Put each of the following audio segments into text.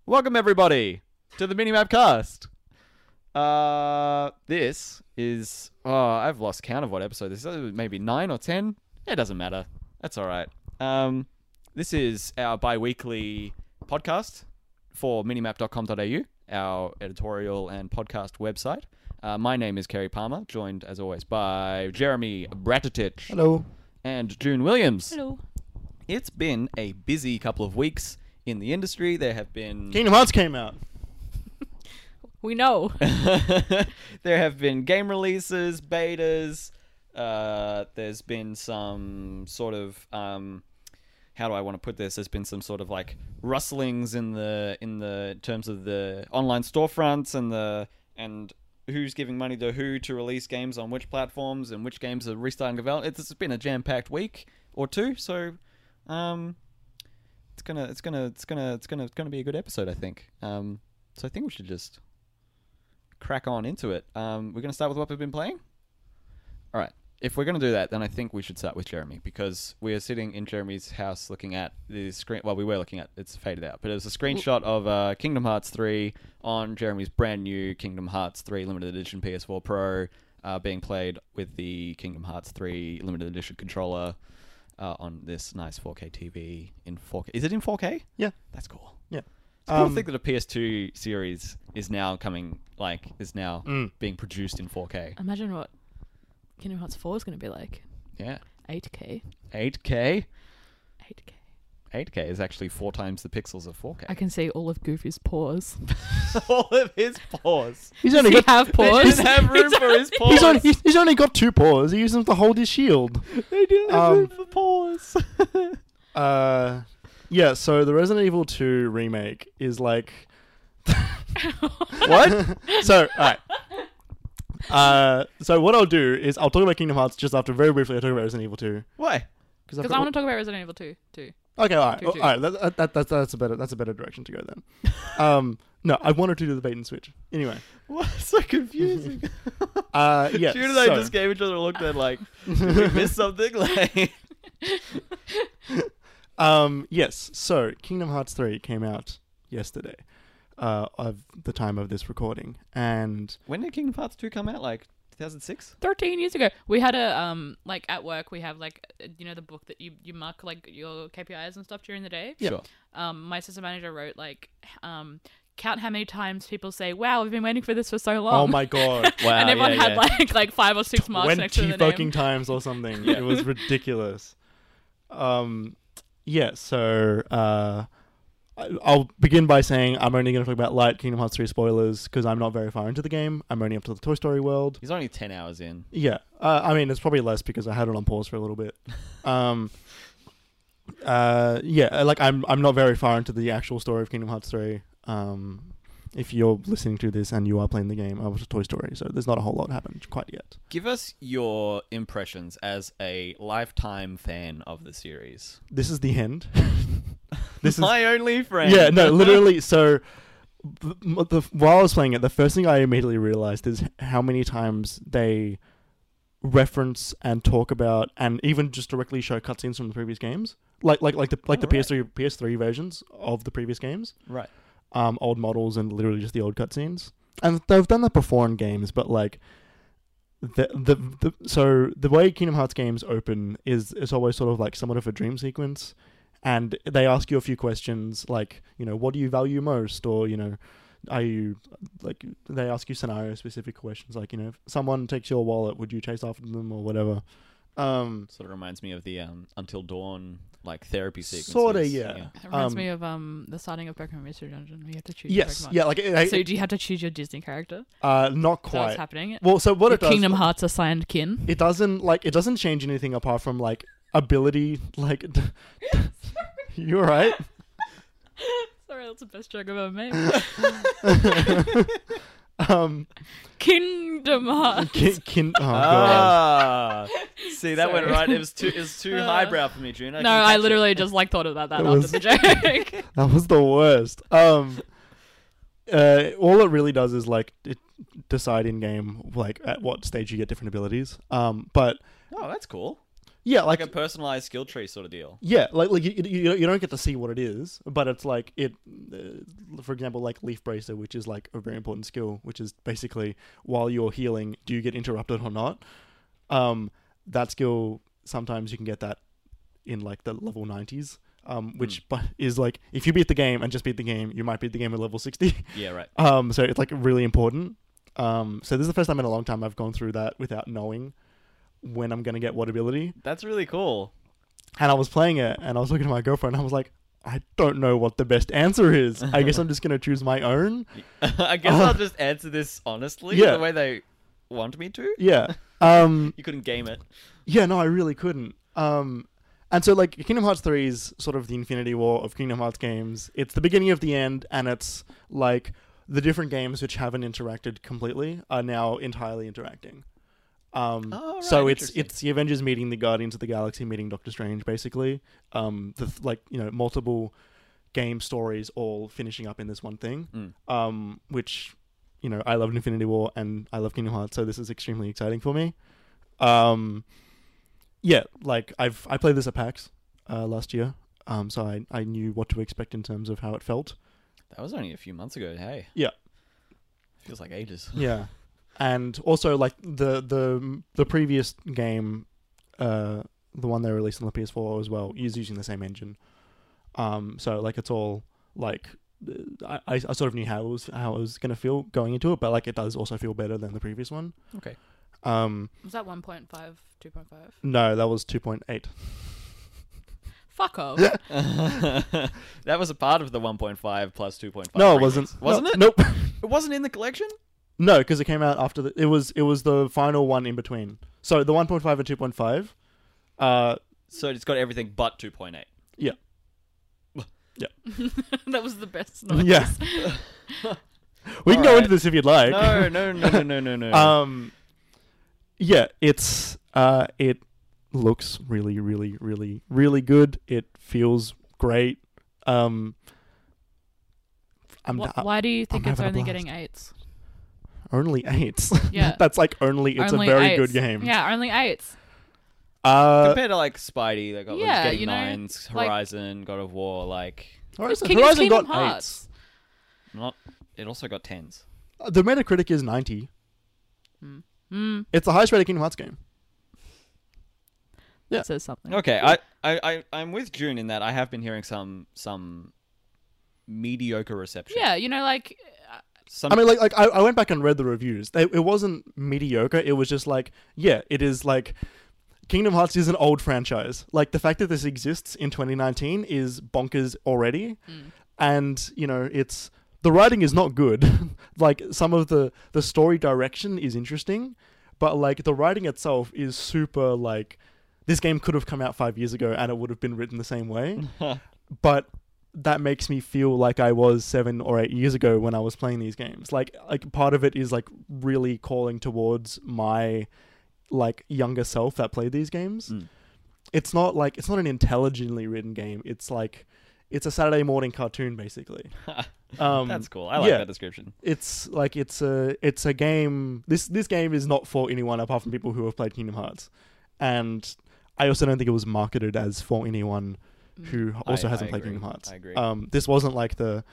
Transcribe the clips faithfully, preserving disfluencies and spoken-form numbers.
Welcome everybody to the Minimap Cast. Uh, this is oh, I've lost count of what episode this is. Maybe nine or ten. It doesn't matter. That's all right. Um, this is our bi-weekly podcast for minimap dot com dot a u, our editorial and podcast website. Uh, my name is Kerry Palmer, joined as always by Jeremy Bratatich. Hello. And June Williams. Hello. It's been a busy couple of weeks in the industry. There have been Kingdom Hearts came out. We know. There have been game releases, betas. Uh, there's been some sort of um, how do I want to put this? There's been some sort of like rustlings in the in the terms of the online storefronts and the and who's giving money to who to release games on which platforms and which games are restarting development. It's been a jam-packed week or two, so um, it's gonna it's gonna it's gonna it's gonna it's gonna be a good episode, I think. Um, so I think we should just crack on into it. Um, we're gonna start with what we've been playing. All right. If we're going to do that, then I think we should start with Jeremy, because we are sitting in Jeremy's house looking at the screen. Well, we were looking at, it's faded out, but it was a screenshot of uh, Kingdom Hearts three on Jeremy's brand new Kingdom Hearts three Limited Edition P S four Pro, uh, being played with the Kingdom Hearts three Limited Edition controller uh, on this nice four K T V in four K. Is it in four K? Yeah. That's cool. Yeah. It's cool Um, to think that a P S two series is now coming, like, is now Mm. being produced in four K. Imagine what Kingdom Hearts four is going to be like. Yeah. eight K. eight K? eight K. eight K is actually four times the pixels of four K. I can see all of Goofy's paws. All of his paws. He's Does only he got have They paws? didn't have room for his paws. he's only, he's, he's only got two paws. He used them to hold his shield. They didn't have Um, room for paws. Uh, yeah. So the Resident Evil two remake is like What? so. All right. Uh, so what I'll do is I'll talk about Kingdom Hearts just after very briefly. I'll talk about Resident Evil two Why? because Because I want to talk about Resident Evil two too. Okay, all right, Two, all two. right. That, that, that, that's that's a better that's a better direction to go then. Um, no, I wanted to do the bait and switch anyway. What? So confusing. Uh, yeah. June and I so- just gave each other a look that like, did we miss something? Like, Um, yes. So Kingdom Hearts three came out yesterday, uh, of the time of this recording, and when did Kingdom Hearts two come out? Like two thousand six? thirteen years ago. We had a, um, like at work, we have like, uh, you know, the book that you, you mark like your K P Is and stuff during the day. Yeah. Sure. Um, my assistant manager wrote like, um, count how many times people say, wow, we've been waiting for this for so long. oh my god, Wow. and everyone yeah, had yeah. like like five or six marks next to twenty the fucking name. times or something. Yeah. It was ridiculous. Um, yeah. So uh, I- I'll begin by saying I'm only going to talk about light Kingdom Hearts three spoilers because I'm not very far into the game. I'm only up to the Toy Story world. He's only ten hours in. Yeah, uh, I mean it's probably less because I had it on pause for a little bit. Um, uh, yeah, like I'm I'm not very far into the actual story of Kingdom Hearts three. Um, if you're listening to this and you are playing the game, I was a Toy Story, so there's not a whole lot happened quite yet. Give us your impressions as a lifetime fan of the series. This is the end. This is My only friend. yeah, no, literally. So the, the, while I was playing it, the first thing I immediately realized is how many times they reference and talk about and even just directly show cutscenes from the previous games, like like like the like Oh, the P S three P S three versions of the previous games, Right. um, old models and literally just the old cutscenes. And they've done that before in games, but like the the, the so the way Kingdom Hearts games open is is always sort of like somewhat of a dream sequence. And they ask you a few questions like, you know, what do you value most? Or, you know, are you, like, they ask you scenario-specific questions like, you know, if someone takes your wallet, would you chase after them or whatever? Um, Sort of reminds me of the um, Until Dawn like therapy sequences. Sorta, yeah. It reminds Um, me of um the starting of Pokemon Mystery Dungeon. Where you have to choose. yes, Pokemon. yeah, like, it, So it, do you have to choose your Disney character? uh, not Is that what's quite. happening? Well, so what Your it does, Kingdom Hearts assigned kin. it doesn't, like, it doesn't change anything apart from, like, ability, like, you alright? Sorry, that's the best joke I've ever made. um, Kingdom Hearts. kin, kin, oh, God. Ah, see that went Sorry. right. It was too. It was too Uh, highbrow for me, June. I No, can I catch it. literally just like thought about that It after was- the joke. That was the worst. Um, uh, all it really does is like it decide in game like at what stage you get different abilities. Um, but Oh, that's cool. yeah, Like like, a personalized skill tree sort of deal. yeah, like like you, you you don't get to see what it is, but it's like it. Uh, for example, like Leaf Bracer, which is like a very important skill, which is basically while you're healing, do you get interrupted or not? Um, that skill, sometimes you can get that in like the level nineties, um, which Mm. but is like, if you beat the game and just beat the game, you might beat the game at level sixty. Yeah, right. Um, so it's like really important. Um, so this is the first time in a long time I've gone through that without knowing when I'm going to get what ability. That's really cool. And I was playing it and I was looking at my girlfriend and I was like, I don't know what the best answer is. I guess I'm just going to choose my own. I guess I'll just answer this honestly, Yeah. the way they want me to. Yeah. Um, You couldn't game it. yeah, no, I really couldn't. Um, and so like Kingdom Hearts three is sort of the Infinity War of Kingdom Hearts games. It's the beginning of the end, and it's like the different games which haven't interacted completely are now entirely interacting. Um, Oh, right, so it's interesting. it's the Avengers meeting the Guardians of the Galaxy meeting Doctor Strange, basically. Um, the th- like you know multiple game stories all finishing up in this one thing. Mm. Um, which you know I love Infinity War and I love Kingdom Hearts, so this is extremely exciting for me. Um, yeah, like I've I played this at PAX uh, last year, um, so I I knew what to expect in terms of how it felt. That was only a few months ago. Hey. Yeah. Feels like ages. Yeah, and also like the the the previous game, uh, the one they released on the P S four as well, is using the same engine. Um, so like it's all like I, I I sort of knew how it was how it was gonna feel going into it, but like it does also feel better than the previous one. Okay. Um, Was that one point five, two point five? no, that was two point eight. Fuck off. That was a part of the one point five plus two point five. No, it wasn't. Wasn't No, it? Nope. It wasn't in the collection? No, because it came out after the. It was it was the final one in between. So the one point five and two point five. Uh, So it's got everything but two point eight. That was the best noise. yeah. We can go Alright. into this if you'd like. No, no, no, no, no, no, no. Um, yeah, it's uh, it looks really, really, really, really good. It feels great. Um, I'm Wh- not- Why do you think I'm it's having a only blast. getting eights? only eights. Yeah. That's like only. It's Only a very eights. good game. Yeah, only eights. Uh, Compared to like Spidey, they got Yeah, like Game you know, Nines, like- Horizon, God of War. Like, Horizon, King- Horizon Kingdom got Hearts. eights. not. It also got tens. Uh, The Metacritic is ninety. Mm, It's the highest rated Kingdom Hearts game. Yeah. that says something. Okay, I, I, I, I'm with June in that I have been hearing some some mediocre reception. Yeah, you know, like uh, Some, I mean, like, like I, I went back and read the reviews. They, it wasn't mediocre. It was just like, yeah, it is like Kingdom Hearts is an old franchise. Like the fact that this exists in twenty nineteen is bonkers already. mm. And you know, it's the writing is not good. Like some of the the story direction is interesting, but like the writing itself is super like this game could have come out five years ago and it would have been written the same way. But that makes me feel like I was seven or eight years ago when I was playing these games. Like, like part of it is like really calling towards my like younger self that played these games. Mm. It's not like it's not an intelligently written game. It's like it's a Saturday morning cartoon basically. Um, That's cool. I like yeah. that description. It's like it's a it's a game. This this game is not for anyone apart from people who have played Kingdom Hearts, and I also don't think it was marketed as for anyone who also I- hasn't I played agree. Kingdom Hearts. I agree. Um, this wasn't like the,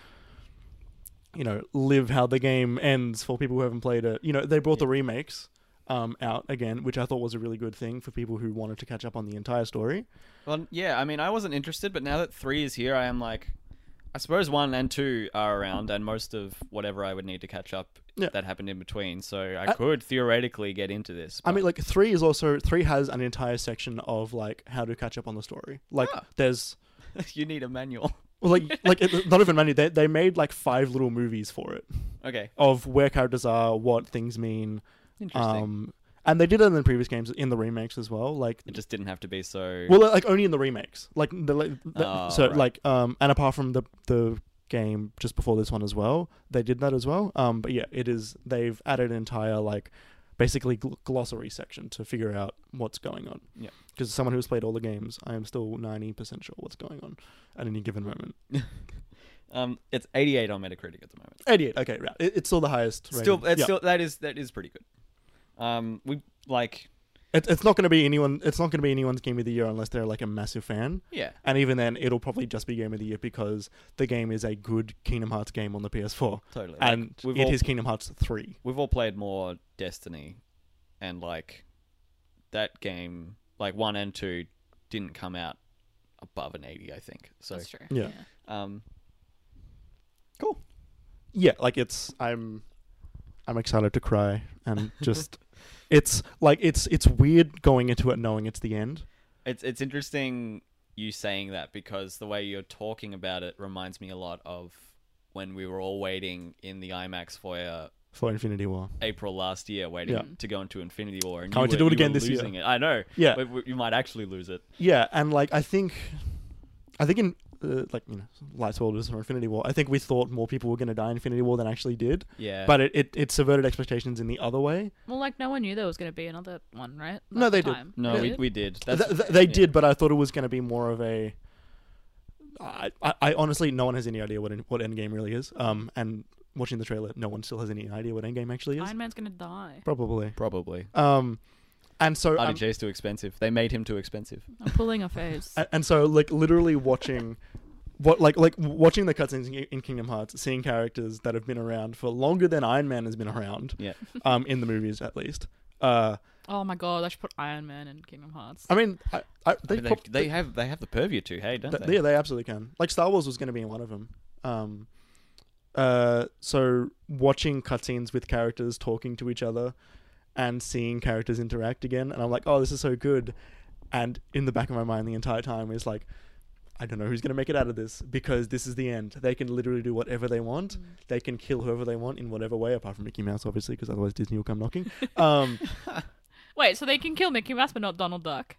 you know, live how the game ends for people who haven't played it. You know, they brought the remakes um, out again, which I thought was a really good thing for people who wanted to catch up on the entire story. Well, yeah, I mean, I wasn't interested, but now that three is here, I am like, I suppose one and two are around, and most of whatever I would need to catch up Yeah. that happened in between. So I Uh, could theoretically get into this. I but- mean, like three is also three has an entire section of like how to catch up on the story. Like Ah. there's you need a manual. well, like like it, not even many. They they made like five little movies for it Okay, of where characters are, what things mean. interesting. Um, and they did it in the previous games, in the remakes as well. Like, it just didn't have to be so. well, like only in the remakes. Like the, like, the Oh, so right. like um, and apart from the the game just before this one as well, they did that as well. Um, but yeah, it is they've added an entire like basically gl- glossary section to figure out what's going on. Yeah. Because as someone who's played all the games, I am still ninety percent sure what's going on at any given moment. um, it's eighty-eight on Metacritic at the moment. eighty-eight. Okay, right. It, it's still the highest. Still, rated. it's Yeah. still that is that is pretty good. Um, we like It, it's not going to be anyone. It's not going to be anyone's game of the year unless they're like a massive fan. Yeah. And even then, it'll probably just be game of the year because the game is a good Kingdom Hearts game on the P S four, Totally. and Like, we've it all, is Kingdom Hearts three. we've all played more Destiny, and like that game, like one and two, didn't come out above an eighty, I think. So, That's true. Yeah. um, cool. Yeah, like it's. I'm. I'm excited to cry and just. It's like it's it's weird going into it knowing it's the end. It's it's interesting you saying that because the way you're talking about it reminds me a lot of when we were all waiting in the IMAX foyer For Infinity War. April last year, waiting Yeah. to go into Infinity War, and Can't you wait to were, do it you again were this year. losing it. I know, Yeah. but w- you might actually lose it. Yeah, and like I think, I think in uh, like you know, light spoilers for Infinity War. I think we thought more people were going to die in Infinity War than actually did, Yeah, but it, it it subverted expectations in the other way. Well, like no one knew there was going to be another one, right? No, At the they did. time. no, They we did? we did. Th- That's, th- they yeah. did, but I thought it was going to be more of a. I, I, I honestly, no one has any idea what in, what Endgame really is. Um, and watching the trailer, no one still has any idea what Endgame actually is. Iron Man's going to die. Probably. Probably. Um, and so R D um, J's too expensive. They made him too expensive. I'm pulling a face. and, and so like literally watching. What like like watching the cutscenes in, in Kingdom Hearts, seeing characters that have been around for longer than Iron Man has been around, Yeah. um, in the movies at least. Uh, Oh my god, I should put Iron Man in Kingdom Hearts. I mean, I, I, I they, mean, They, prob- they have they have the purview to. Hey, don't th- they? yeah, they absolutely can. Like Star Wars was going to be in one of them. Um, uh, so watching cutscenes with characters talking to each other and seeing characters interact again, and I'm like, oh, this is so good. And in the back of my mind, the entire time is like, I don't know who's going to make it out of this because this is the end. They can literally do whatever they want. Mm. They can kill whoever they want in whatever way, apart from Mickey Mouse, obviously, because otherwise Disney will come knocking. Um, Wait, so they can kill Mickey Mouse but not Donald Duck?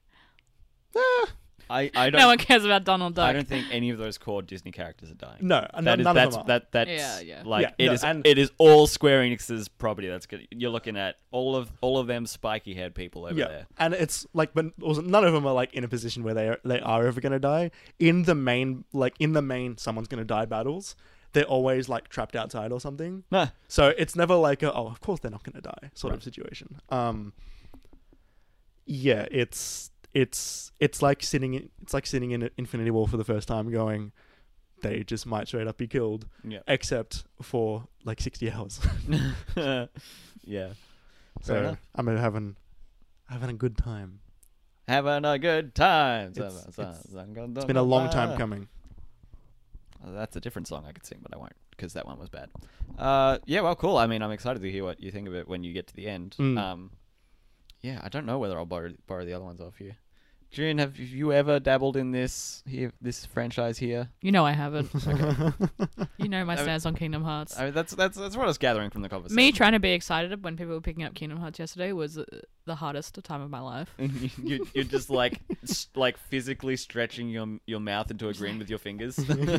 I, I don't. No one cares about Donald Duck. I don't think any of those core Disney characters are dying. no, n- That is none that's of them are. that that's Yeah, yeah. like Yeah, it no, is and- it is all Square Enix's property. That's good. You're looking at all of all of them spiky haired people over yeah, there. and it's like, but also none of them are like in a position where they are, they are ever going to die. In the main, like in the main, someone's going to die battles. They're always like trapped outside or something. Nah. So it's never like a, oh, of course they're not going to die sort of Right. situation. Um, yeah, it's it's it's like sitting in, it's like sitting in Infinity War for the first time, going, they just might straight up be killed, Yeah. except for like sixty hours. Yeah. Fair So enough. I'm having having a good time. Having a good time. It's- So- so- it's- so- It's been a long time Ah. coming. Oh, that's a different song I could sing, but I won't because that one was bad. Uh, yeah, well, cool. I mean, I'm excited to hear what you think of it when you get to the end. Mm. Um, yeah, I don't know whether I'll borrow borrow the other ones off you. June, have you ever dabbled in this here, this franchise here? You know I haven't. You know my I mean- stance on Kingdom Hearts. I mean, that's that's that's what I was gathering from the conversation. Me trying to be excited when people were picking up Kingdom Hearts yesterday was uh, the hardest time of my life. you, you're just like s- like physically stretching your your mouth into a grin with your fingers.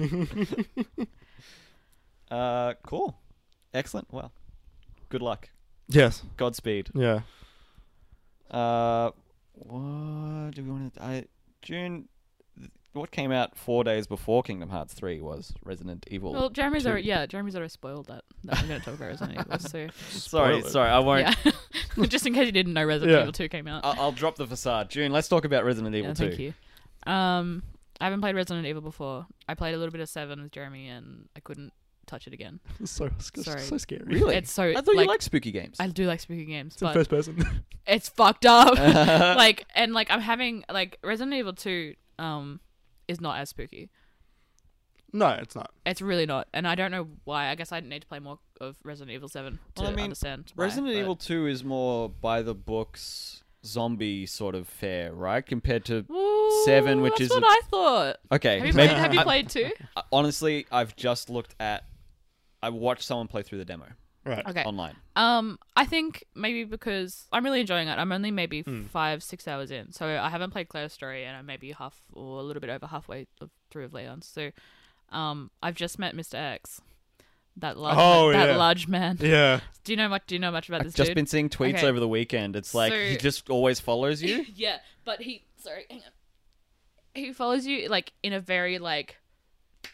uh, cool, excellent. Well, good luck. Yes. Godspeed. Yeah. Uh, what do we want to? I June. th- What came out four days before Kingdom Hearts three was Resident Evil. Well, Jeremy's two. already yeah, Jeremy's already spoiled that. That we're going to talk about Resident Evil. So sorry, Spoil it. sorry, I won't. yeah, just in case you didn't know, Resident Yeah. Evil two came out. I'll, I'll drop the facade. June, let's talk about Resident Evil Yeah, two. thank you. Um, I haven't played Resident Evil before. I played a little bit of seven with Jeremy, and I couldn't touch it again. So so, Sorry. so scary. Really? It's so I thought like, you liked spooky games. I do like spooky games, It's in but first person. it's fucked up. like and like I'm having like Resident Evil two um is not as spooky. No, it's not. It's really not, and I don't know why. I guess I need to play more of Resident Evil seven to Well, I mean, understand. Why, Resident but- Evil two is more by the books zombie sort of fare, right? Compared to Ooh, seven, which that's isn't- what I thought. okay, Have you maybe- played? Have you I- played two? I- honestly, I've just looked at. I watched someone play through the demo Right. Okay. online. Um, I think maybe because I'm really enjoying it. I'm only maybe Mm. five, six hours in, so I haven't played Claire's story, and I'm maybe half or a little bit over halfway of, through of Leon's. So, um, I've just met Mister X, that large, Oh, man, that yeah. large man. Yeah. Do you know much? Do you know much about I've this just dude? been seeing tweets Okay. over the weekend. It's like So- he just always follows you. yeah, but he. Sorry, hang on. He follows you like in a very like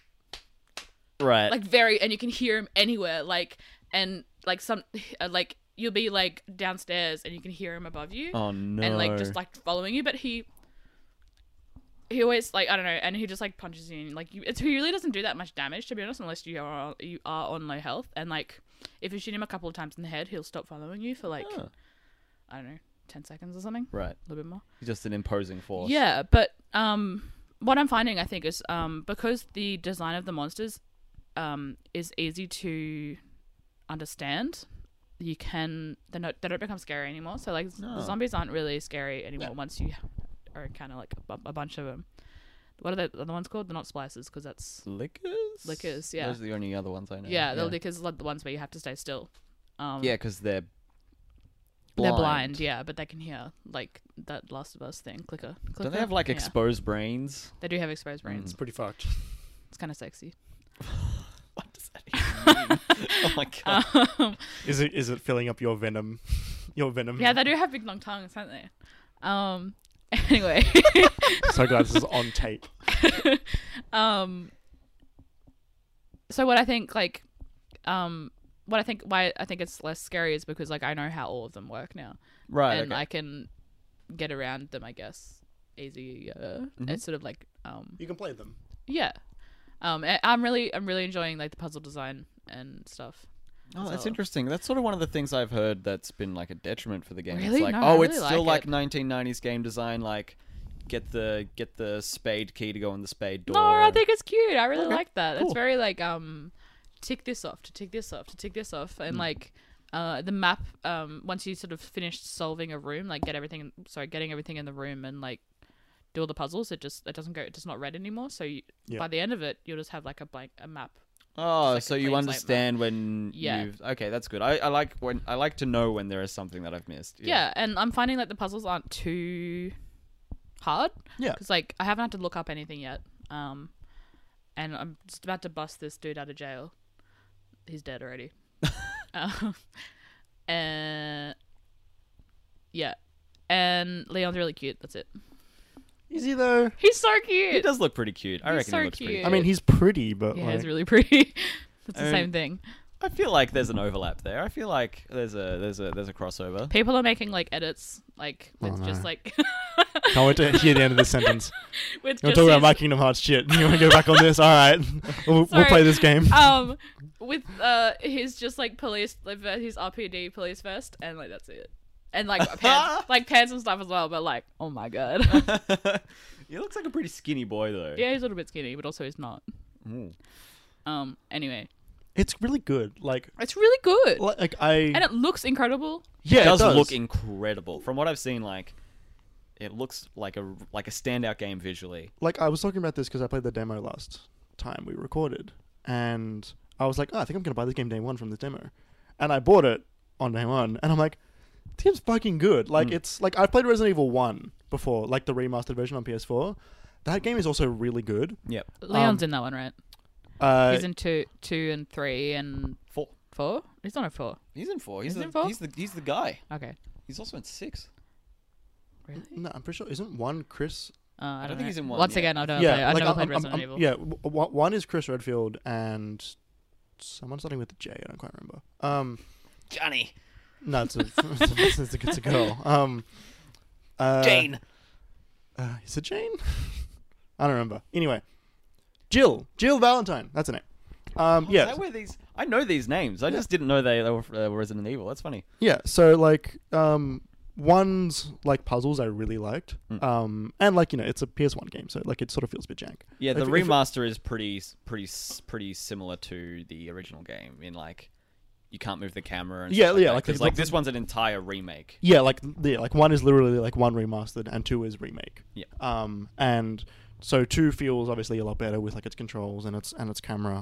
Right. like very, and you can hear him anywhere. Like and like some uh, like you'll be like downstairs and you can hear him above you, Oh no. and like just like following you. But he, he always like I don't know, and he just like punches you. And, like you, it's, he really doesn't do that much damage to be honest, unless you are you are on low health. And like if you shoot him a couple of times in the head, he'll stop following you for like Oh. I don't know, ten seconds or something, Right. a little bit more. He's just an imposing force. Yeah, but um, what I'm finding I think is um because the design of the monsters um is easy to understand. You can they don't they don't become scary anymore. So like No. the zombies aren't really scary anymore Yeah. once you are kind of like a, a bunch of them. What are the other ones called? They're not splicers because that's Lickers? Lickers, yeah. Those are the only other ones I know. yeah, the lickers are like the ones where you have to stay still. Um, Yeah, because they're they're blind. blind. Yeah, but they can hear like that Last of Us thing. Clicker. clicker. Don't they have like Yeah. exposed brains? They do have exposed brains. It's pretty fucked. It's kind of sexy. What does that even mean? Oh my god. Um, Is it is it filling up your venom? Your venom. yeah, they do have big long tongues, don't they? Um. Anyway. So glad this is on tape. um. So what I think, like, um, what I think, why I think it's less scary is because like I know how all of them work now, Right. and okay. I can get around them, I guess, easier. Mhm. It's sort of like, um, You can play them. yeah. Um, I- I'm really, I'm really enjoying like the puzzle design and stuff. Oh, that's So- interesting. That's sort of one of the things I've heard that's been like a detriment for the game. Really? It's like, No, I oh, really it's still like like it. nineteen nineties game design. Like, get the get the spade key to go in the spade door. No, I think it's cute. I really Okay, like that. cool. It's very like um, tick this off, to tick this off, to tick this off, and Mm. like uh, the map. Um, once you sort of finish solving a room, like get everything, sorry, getting everything in the room and like do all the puzzles, it just it doesn't go, it's not red anymore. So you, Yeah. by the end of it, you'll just have like a blank a map. Oh, like a so you clean slate understand when Yeah. you've okay, that's good. I, I like when I like to know when there is something that I've missed. Yeah, and I'm finding that the puzzles aren't too hard. Yeah. Because like I haven't had to look up anything yet. Um, and I'm just about to bust this dude out of jail. He's dead already. um, and yeah, and Leon's really cute. That's it. Is he though? He's so cute. He does look pretty cute. I He's reckon so he looks pretty cute. I mean, he's pretty, but Yeah, like, he's really pretty. That's the I same mean- thing. I feel like there's an overlap there. I feel like there's a there's a there's a crossover. People are making like edits, like with Oh, just no. like can't wait to hear the end of this sentence. with You want just to talk about his- my Kingdom Hearts shit? You want to go back on this? All right, we'll, we'll Sorry. play this game. um with uh his just like police like uh, his R P D police vest, and like that's it, and like pants, like pants and stuff as well, but like oh my god. He looks like a pretty skinny boy though. Yeah, he's a little bit skinny, but also he's not. Ooh. Um anyway, It's really good. Like, it's really good, like, like I and it looks incredible. yeah, it does, it does look incredible. From what I've seen, like it looks like a like a standout game visually. like I was talking about this because I played the demo last time we recorded, and I was like, oh, I think I'm gonna buy this game day one from this demo, and I bought it on day one, and I'm like, this game's fucking good. Like Mm. it's like I played Resident Evil one before, like the remastered version on P S four. That game is also really good. Yep. Leon's Um, in that one, right? Uh, He's in two, two and three and Four. four. He's not in four. He's in four. He's Is he the in four? he's the he's the guy. Okay, He's also in six. really? no, I'm pretty sure isn't one Chris. Uh, I, don't think know. he's in one Once yet. again, I don't. yeah, play, I've like, never I'm- played I'm- Resident I'm- Evil. Yeah, w- w- one is Chris Redfield and someone starting with a J. I don't quite remember. Um, Johnny. no, it's a it's, a, it's a girl. Um, uh, Jane. Uh, is it Jane? I don't remember. Anyway, Jill. Jill Valentine. That's her name. Um, Oh, yeah, Is that where these? I know these names. I Yeah. just didn't know they, they were uh, Resident Evil. That's funny. yeah. So like, um, one's like puzzles I really liked. Mm. Um, and like you know, it's a P S one game, so like it sort of feels a bit jank. Yeah, the If- if- remaster is pretty pretty pretty similar to the original game in like you can't move the camera and Yeah, stuff like yeah, that, like 'cause, the- like the- this one's an entire remake. Yeah, like yeah, like one is literally like one remastered and two is remake. Yeah. Um, and so two feels obviously a lot better with like its controls and its and its camera.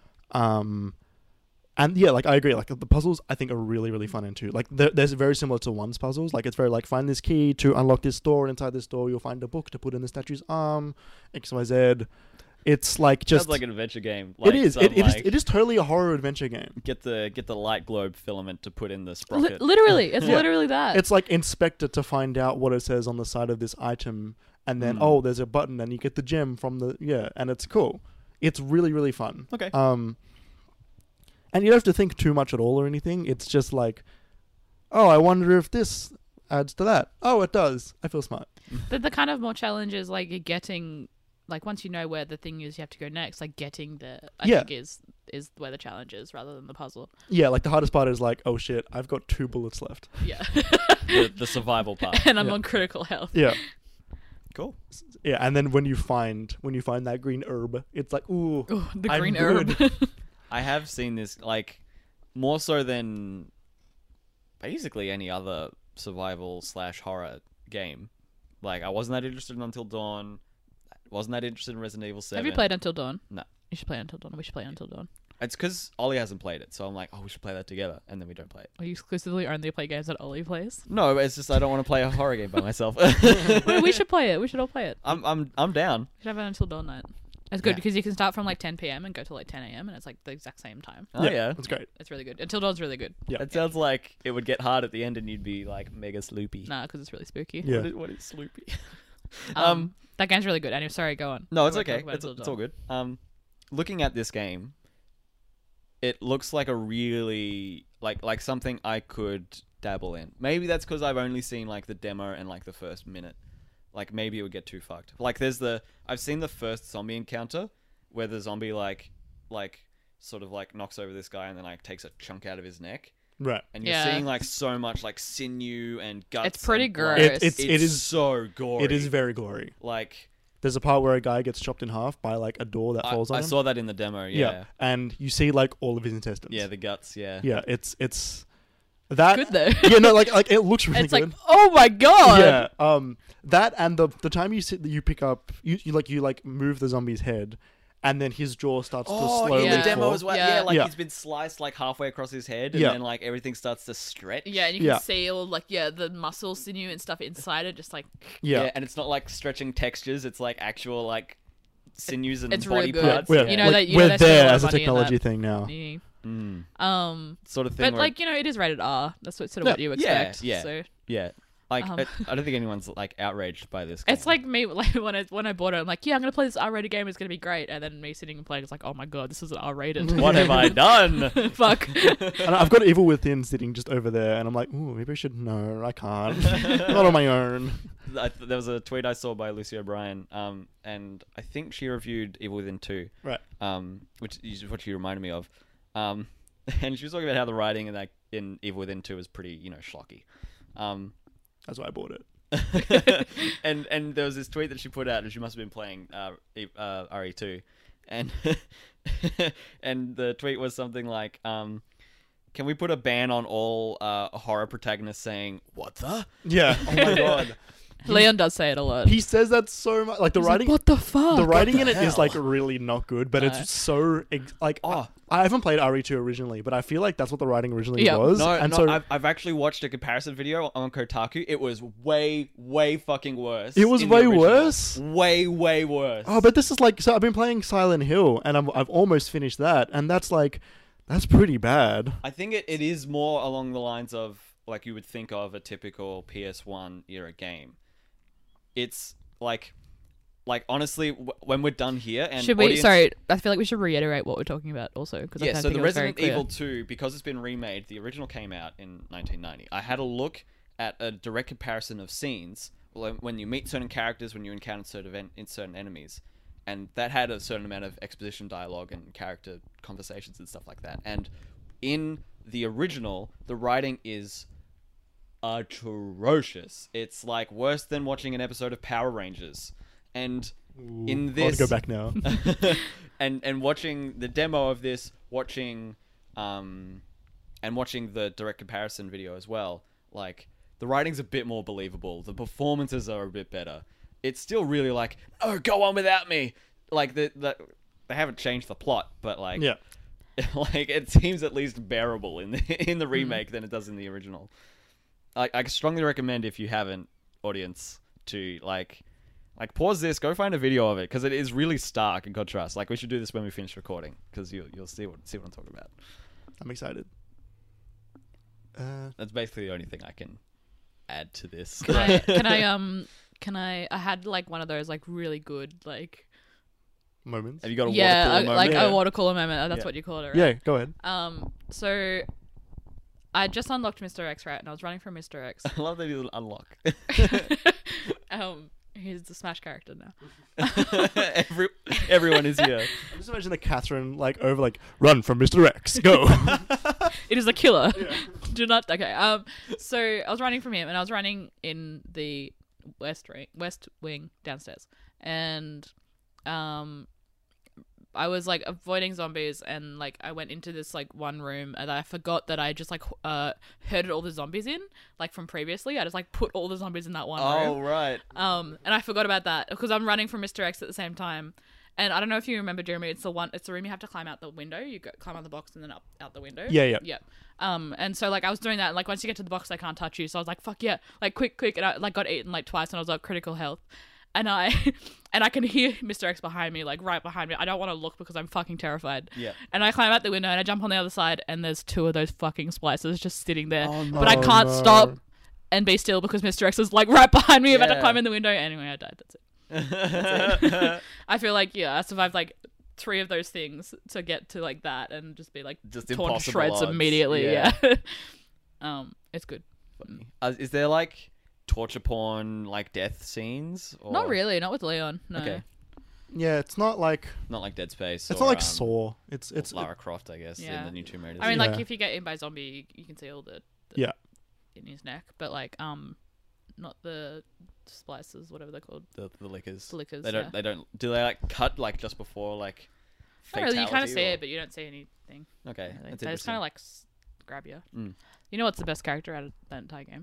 Um, and yeah, like I agree. Like the puzzles, I think are really really fun and two. Like they're, they're very similar to one's puzzles. Like it's very like find this key to unlock this door. And inside this door, you'll find a book to put in the statue's arm. X Y Z. It's like just Sounds like an adventure game. it Like is. some, It, it is. like, It is totally a horror adventure game. Get the get the light globe filament to put in the Li- sprocket. literally, it's Yeah. literally that. It's like inspect it to find out what it says on the side of this item, and then Mm. oh, there's a button, and you get the gem from the yeah, and it's cool. It's really really fun. Okay. Um, and you don't have to think too much at all or anything. It's just like oh, I wonder if this adds to that. Oh, it does. I feel smart. The, the kind of more challenge is like you're getting, like once you know where the thing is, you have to go next. Like getting there, I Yeah. think is is where the challenge is rather than the puzzle. Yeah, like the hardest part is like, oh shit, I've got two bullets left. Yeah, the, the survival part. and I'm Yeah. on critical health. Yeah, Cool. yeah, and then when you find when you find that green herb, it's like, ooh, Ooh, the I'm green good. herb. I have seen this, like, more so than basically any other survival slash horror game. Like, I wasn't that interested in Until Dawn. Wasn't that interested in Resident Evil seven. Have you played Until Dawn? No. You should play Until Dawn. We should play Until Dawn. It's because Ollie hasn't played it, so I'm like, oh, we should play that together, and then we don't play it. We exclusively only play games that Ollie plays. No, it's just I don't want to play a horror game by myself. Wait, we should play it. We should all play it. I'm I'm I'm down. We should have an Until Dawn night. It's good Yeah. because you can start from like ten p.m. and go to like ten a.m. and it's like the exact same time. Oh yeah, that's great. It's really good. Until Dawn's really good. Yeah. It sounds like it would get hard at the end, and you'd be like mega sloopy. Nah, because it's really spooky. Yeah. What is, what is sloopy? Um, um, that game's really good. Anyway, sorry, go on. no, it's I won't talk okay. about It's, Until it's all Dawn. good. Um, looking at this game, it looks like a really like like something I could dabble in. Maybe that's because I've only seen like the demo and like the first minute. Like maybe it would get too fucked. Like there's the I've seen the first zombie encounter where the zombie like like sort of like knocks over this guy and then like takes a chunk out of his neck. Right. And you're Yeah. seeing like so much like sinew and guts. It's pretty and blood. gross. It, it's, It's it is so gory. it is very gory. like There's a part where a guy gets chopped in half by like a door that I, falls on I him. saw that in the demo. yeah. Yeah, and you see like all of his intestines. yeah, the guts. Yeah, yeah. It's it's that. Good though. yeah, no, like like it looks really it's good. like, oh my god. Yeah. Um. That and the the time you sit, you pick up, you, you like you like move the zombie's head, and then his jaw starts to Oh, slowly in the Yeah. demo fall. as well. Yeah. Yeah, like Yeah. he's been sliced like halfway across his head, and Yeah. then like everything starts to stretch. Yeah, and you can Yeah. see all like yeah the muscle sinew and stuff inside it, just like Yeah. Yeah, and it's not like stretching textures; it's like actual like sinews and It's body really good. parts. We're, yeah. You know we're, that- you we're know they spend a there lot of as a money in technology that. thing now. yeah. Mm. um. Sort of thing. But where like you know, it is rated R. That's what sort of Yeah. what you Yeah, expect. yeah. So yeah, like Um. it, I don't think anyone's like outraged by this. Game. it's like me like when I when I bought it, I'm like, yeah, I'm gonna play this R-rated game. It's gonna be great. And then me sitting and playing, it's like, oh my god, this is an R-rated. what have I done? Fuck. And I've got Evil Within sitting just over there, and I'm like, ooh, maybe I should. No, I can't. Not on my own. I th- there was a tweet I saw by Lucy O'Brien, um, and I think she reviewed Evil Within two, Right. um, which is what she reminded me of, um, and she was talking about how the writing in that in Evil Within two was pretty, you know, schlocky, um, That's why I bought it. and and there was this tweet that she put out, and she must have been playing uh, E- uh, R E two, and and the tweet was something like, um, "Can we put a ban on all uh, horror protagonists saying what the?" Yeah. Oh my god. Leon does say it a lot. He says that so much. Like the He's like, writing. what the fuck? the writing the in it is hell? like really not good, but No. it's so ex- like Oh. I, I haven't played R E two originally, but I feel like that's what the writing originally Yeah. was. No, and no, so I've, I've actually watched a comparison video on Kotaku. It was way, way fucking worse. It was in the way original. worse? Way, way worse. oh, but this is like so I've been playing Silent Hill, and I'm, I've almost finished that, and that's like that's pretty bad. I think it, it is more along the lines of like you would think of a typical P S one era game. It's like, like honestly, w- when we're done here, and should we? audience- Sorry, I feel like we should reiterate what we're talking about also because I Yeah, don't so think the it was very Resident clear. Evil two, because it's been remade, the original came out in nineteen ninety. I had a look at a direct comparison of scenes when when you meet certain characters, when you encounter certain en- in certain enemies, and that had a certain amount of exposition dialogue and character conversations and stuff like that. And in the original, the writing is atrocious. It's like worse than watching an episode of Power Rangers. And in I want this to go back now. and and watching the demo of this, watching um and watching the direct comparison video as well, like the writing's a bit more believable, the performances are a bit better. It's still really like, oh, go on without me. Like the, the they haven't changed the plot, but like Yeah. like it seems at least bearable in the in the remake than it does in the original. I I strongly recommend, if you haven't, audience, to like like pause this, go find a video of it, because it is really stark in contrast. Like we should do this when we finish recording, because you you'll see what see what I'm talking about. I'm excited. Uh, That's basically the only thing I can add to this. Can I? Can I? Um. Can I? I had like one of those like really good like moments. Have you got a yeah water uh, cooler like moment? a water cooler moment. uh, That's Yeah. what you call it, right? Yeah, go ahead. Um. So I just unlocked Mister X, right? And I was running from Mister X. I love that he didn't unlock. um, he's the Smash character now. Every, everyone is here. I just imagine the Catherine like over like run from Mister X, go. It is a killer. Yeah. Do not. Okay. Um. So I was running from him, and I was running in the west wing, west wing downstairs, and um, I was like avoiding zombies, and like I went into this like one room, and I forgot that I just like uh herded all the zombies in, like from previously. I just like put all the zombies in that one Oh, room. right. Um, and I forgot about that because I'm running from Mister X at the same time. And I don't know if you remember, Jeremy. It's the one. It's the room you have to climb out the window. You go, climb out the box and then up out the window. Yeah, yeah. Yeah. Um. And so like I was doing that. And, like once you get to the box, they can't touch you. So I was like, "Fuck yeah!" Like quick, quick. And I like got eaten like twice, and I was like critical health. And I, and I can hear Mister X behind me, like right behind me. I don't want to look because I'm fucking terrified. Yeah. And I climb out the window and I jump on the other side, and there's two of those fucking splicers just sitting there. Oh, no. But I can't no. stop and be still because Mister X is like right behind me, about to Yeah. climb in the window. Anyway, I died. That's it. I feel like yeah, I survived like three of those things to get to like that and just be like Just torn to impossible shreds odds. immediately. Yeah. Yeah. um, it's good. Uh, is there like torture porn, like death scenes? Or... Not really, not with Leon. No. Okay. Yeah, it's not like Not like Dead Space. it's or, not like um, Saw. It's or it's Lara Croft, I guess, Yeah. in the new Tomb Raiders. I mean, like Yeah. if you get in by zombie, you, you can see all the, the Yeah. in his neck, but like um, not the splices, whatever they're called, the, the lickers. the lickers. They don't. yeah. They don't. Do they like cut like just before like? Not really. You kind of fatality, see or- it, but you don't see anything. Okay, Really. that's They just interesting. kind of like s- grab you. Mm. You know what's the best character out of that entire game?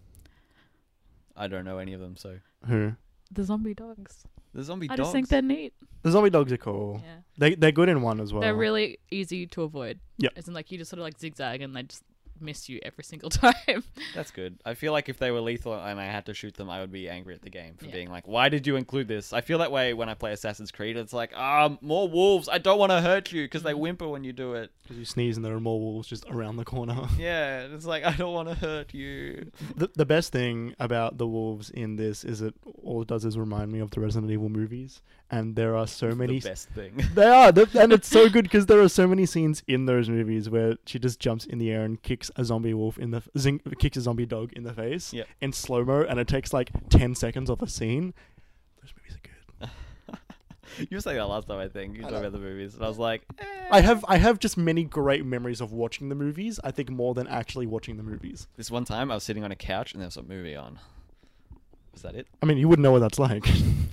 I don't know any of them, so who The zombie dogs. the zombie I dogs. just think they're neat. the zombie dogs are cool. Yeah. They they're good in one as well. They're really easy to avoid. Yep. As in, like, you just sort of like zigzag and they just miss you every single time. That's good. I feel like if they were lethal and I had to shoot them, I would be angry at the game for Yeah. being like, "Why did you include this?" I feel that way when I play Assassin's Creed. It's like, ah, more wolves. I don't want to hurt you because they Mhm. whimper when you do it. Because you sneeze and there are more wolves just around the corner. Yeah, it's like I don't want to hurt you. the the best thing about the wolves in this is that all it does is remind me of the Resident Evil movies, and there are so many. The best thing. They are, th- and it's so good because there are so many scenes in those movies where she just jumps in the air and kicks a zombie wolf in the f- zing, kicks a zombie dog in the face Yep. in slow mo, and it takes like ten seconds of a scene. Those movies are good. You were saying that last time, I think. You I talked know. about the movies, and I was like, eh. I have I have just many great memories of watching the movies. I think more than actually watching the movies. This one time, I was sitting on a couch and there was a movie on. Was that it? I mean, you wouldn't know what that's like.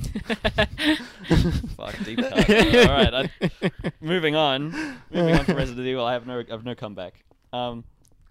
Fuck, deep cut. All right, I, moving on. Moving on to Resident Evil. I have no, I have no comeback. Um,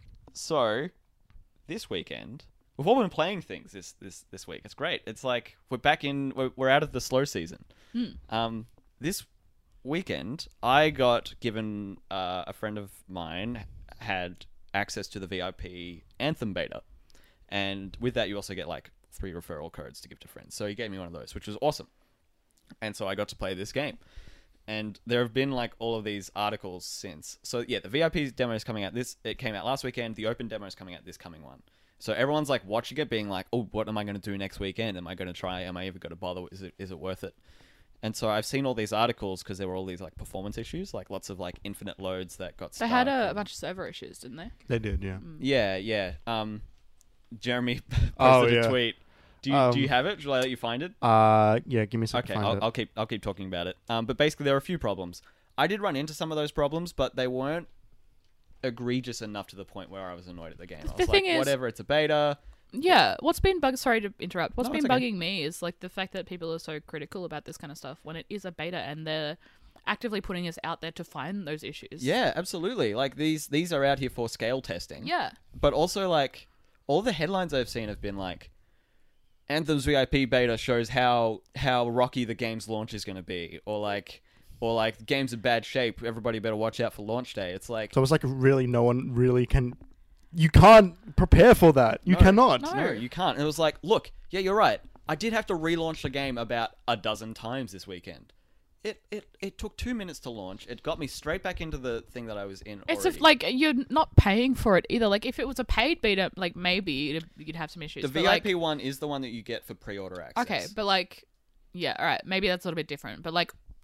so this weekend, we've all been playing things this this this week. It's great. It's like we're back in. We're, we're out of the slow season. Hmm. Um, this weekend, I got given uh, a friend of mine had access to the V I P Anthem beta, and with that, you also get like three referral codes to give to friends. So he gave me one of those, which was awesome. And so I got to play this game. And there have been like all of these articles since. So yeah, the V I P demo is coming out this. It came out last weekend. The open demo is coming out this coming one. So everyone's like watching it, being like, "Oh, what am I going to do next weekend? Am I going to try? Am I ever going to bother? Is it is it worth it?" And so I've seen all these articles because there were all these like performance issues, like lots of like infinite loads that got. They stuck had a, a and- bunch of server issues, didn't they? They did, yeah. Yeah. Yeah, yeah. Um, Jeremy posted Oh, a yeah. tweet. Do you do Um, you have it? Shall I let you find it? Uh, yeah. Give me a second. Okay, to find I'll, it. I'll keep I'll keep talking about it. Um, but basically there are a few problems. I did run into some of those problems, but they weren't egregious enough to the point where I was annoyed at the game. I was The like, thing is- whatever, it's a beta. Yeah, what's been bug? Sorry to interrupt. What's No, been it's okay. bugging me is like the fact that people are so critical about this kind of stuff when it is a beta and they're actively putting us out there to find those issues. Yeah, absolutely. Like these these are out here for scale testing. Yeah. But also like all the headlines I've seen have been like Anthem's V I P beta shows how how rocky the game's launch is going to be, or like or like the game's in bad shape. Everybody better watch out for launch day. It's like So it's like really no one really can. You can't prepare for that. You No. cannot. No. no, you can't. And it was like, look, yeah, you're right. I did have to relaunch the game about a dozen times this weekend. It it it took two minutes to launch. It got me straight back into the thing that I was in. It's already. if, like you're not paying for it either. Like if it was a paid beta, like maybe you'd, you'd have some issues. the but, V I P like, one is the one that you get for pre-order access. okay, but like, yeah, all right, maybe that's a little bit different. But like,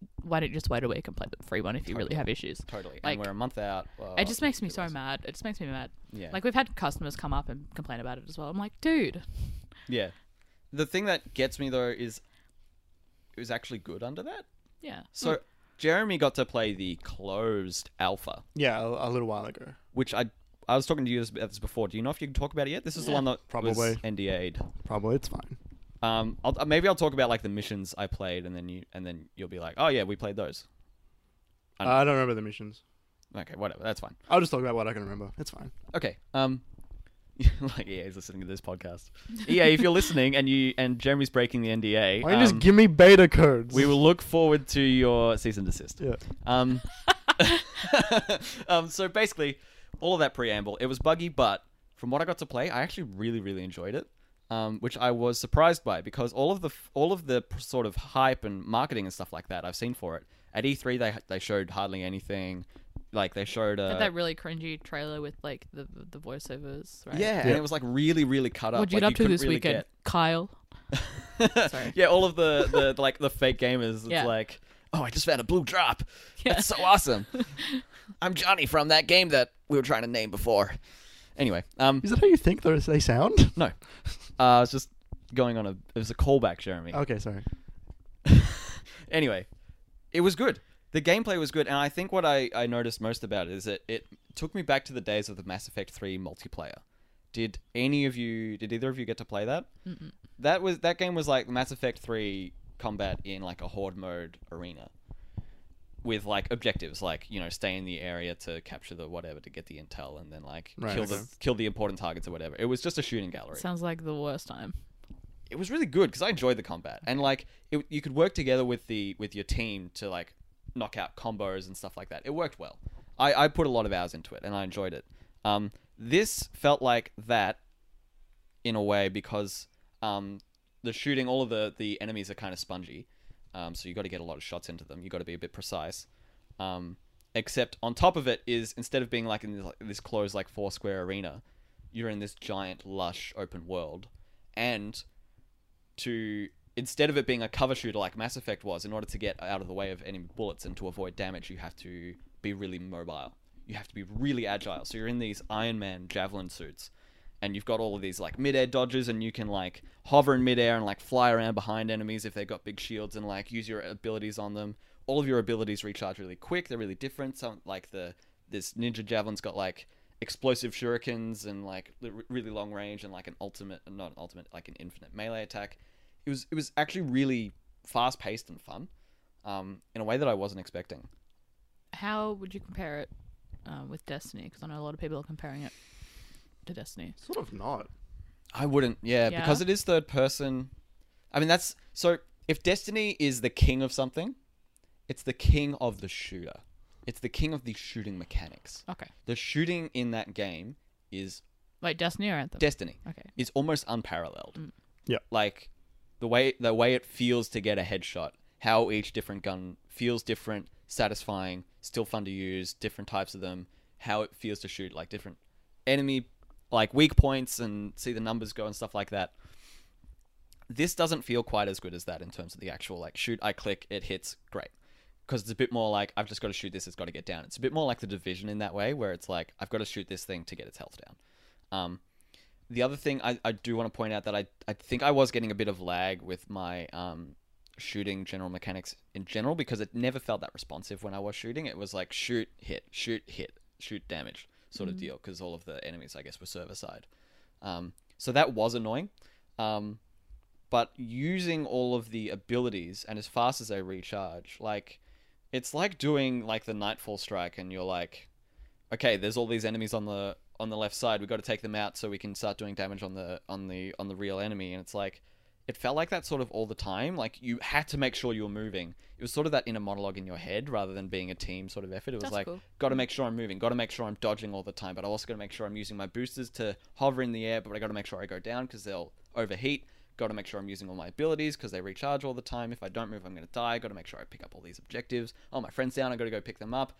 why don't you just wait a week and play the free one if you really Totally. have issues? Totally. Like, and we're a month out. Well, It just makes me it so was- mad. It just makes me mad. Yeah. Like, we've had customers come up and complain about it as well. I'm like, dude. yeah. The thing that gets me though is it was actually good under that. Yeah. So Jeremy got to play the closed alpha, Yeah, a, a little while ago. which I I was talking to you about this before. Do you know if you can talk about it yet? This is the Yeah. one that Probably. was N D A'd. Probably it's fine. Um, I'll, maybe I'll talk about like the missions I played, and then you and then you'll be like, oh yeah, we played those. I I know. don't, I don't remember the missions. Okay, whatever. That's fine. I'll just talk about what I can remember. It's fine. Okay. Um, like E A's listening to this podcast. E A, if you're listening and you and Jeremy's breaking the N D A, Why don't you um, just give me beta codes? we will look forward to your cease and desist. Yeah. Um, um, so basically, all of that preamble, it was buggy, but from what I got to play, I actually really, really enjoyed it. Um, which I was surprised by because all of the all of the p- sort of hype and marketing and stuff like that I've seen for it at E three, they they showed hardly anything. Like they showed uh, Had that really cringy trailer with, like, the the voiceovers, right? yeah, and Yeah. it was like really, really cut up. What'd you like, get up to couldn't this really weekend, Kyle? get- Sorry. Yeah, all of the, the like the fake gamers. It's Yeah. like, oh, I just found a blue drop. Yeah. That's so awesome. I'm Johnny from that game that we were trying to name before. Anyway, um, Is that how you think those they sound? no, uh, I was just going on a. It was a callback, Jeremy. Okay, sorry. Anyway, it was good. The gameplay was good, and I think what I, I noticed most about it is that it took me back to the days of the Mass Effect three multiplayer. Did any of you? Did either of you get to play that? Mm-mm. That was that game was like Mass Effect three combat in like a horde mode arena, with like objectives, like you know, stay in the area to capture the whatever to get the intel, and then like Right, kill okay. the kill the important targets or whatever. It was just a shooting gallery. Sounds like the worst time. It was really good because I enjoyed the combat, and like it, you could work together with the with your team to like knock out combos and stuff like that. It worked well. I, I put a lot of hours into it, and I enjoyed it. Um, this felt like that in a way because um, the shooting, all of the the enemies are kind of spongy, um, so you got to get a lot of shots into them. You got to be a bit precise. Um, except on top of it is instead of being like in this, like, this closed like four square arena, you're in this giant lush open world, and to instead of it being a cover shooter like Mass Effect was, in order to get out of the way of enemy bullets and to avoid damage, you have to be really mobile. You have to be really agile. So you're in these Iron Man javelin suits, and you've got all of these like mid-air dodges, and you can like hover in mid-air and like fly around behind enemies if they've got big shields, and like use your abilities on them. All of your abilities recharge really quick. They're really different. Some like the this ninja javelin's got like explosive shurikens and like li- really long range and like an ultimate, not an ultimate, like an infinite melee attack. It was it was actually really fast paced and fun, um, in a way that I wasn't expecting. How would you compare it uh, with Destiny? Because I know a lot of people are comparing it to Destiny. Sort of not. I wouldn't, yeah, Yeah? because it is third person. I mean, that's so. If Destiny is the king of something, it's the king of the shooter. It's the king of the shooting mechanics. Okay. The shooting in that game is Wait, Destiny or Anthem? Destiny. Okay. Is almost unparalleled. Mm. Yeah. Like the way the way it feels to get a headshot, how each different gun feels different, satisfying, still fun to use, different types of them, how it feels to shoot, like different enemy like weak points and see the numbers go and stuff like that. This doesn't feel quite as good as that in terms of the actual like shoot, I click, it hits, great. Because it's a bit more like, I've just got to shoot this, it's got to get down. It's a bit more like The Division in that way, where it's like, I've got to shoot this thing to get its health down. Um, the other thing I, I do want to point out that I, I think I was getting a bit of lag with my um, shooting general mechanics in general, because it never felt that responsive when I was shooting. It was like, shoot, hit, shoot, hit, shoot, damage sort of Mhm. deal, because all of the enemies, I guess, were server-side. Um, so that was annoying. Um, but using all of the abilities, and as fast as they recharge, like... It's like doing like the Nightfall Strike, and you're like, okay, there's all these enemies on the on the left side. We've got to take them out so we can start doing damage on the on the on the real enemy. And it's like, it felt like that sort of all the time. Like you had to make sure you were moving. It was sort of that inner monologue in your head rather than being a team sort of effort. It was That's like, cool. got to make sure I'm moving. Got to make sure I'm dodging all the time. But I also got to make sure I'm using my boosters to hover in the air. But I got to make sure I go down because they'll overheat. Got to make sure I'm using all my abilities because they recharge all the time. If I don't move, I'm going to die. Got to make sure I pick up all these objectives. Oh, my friend's down. I got to go pick them up.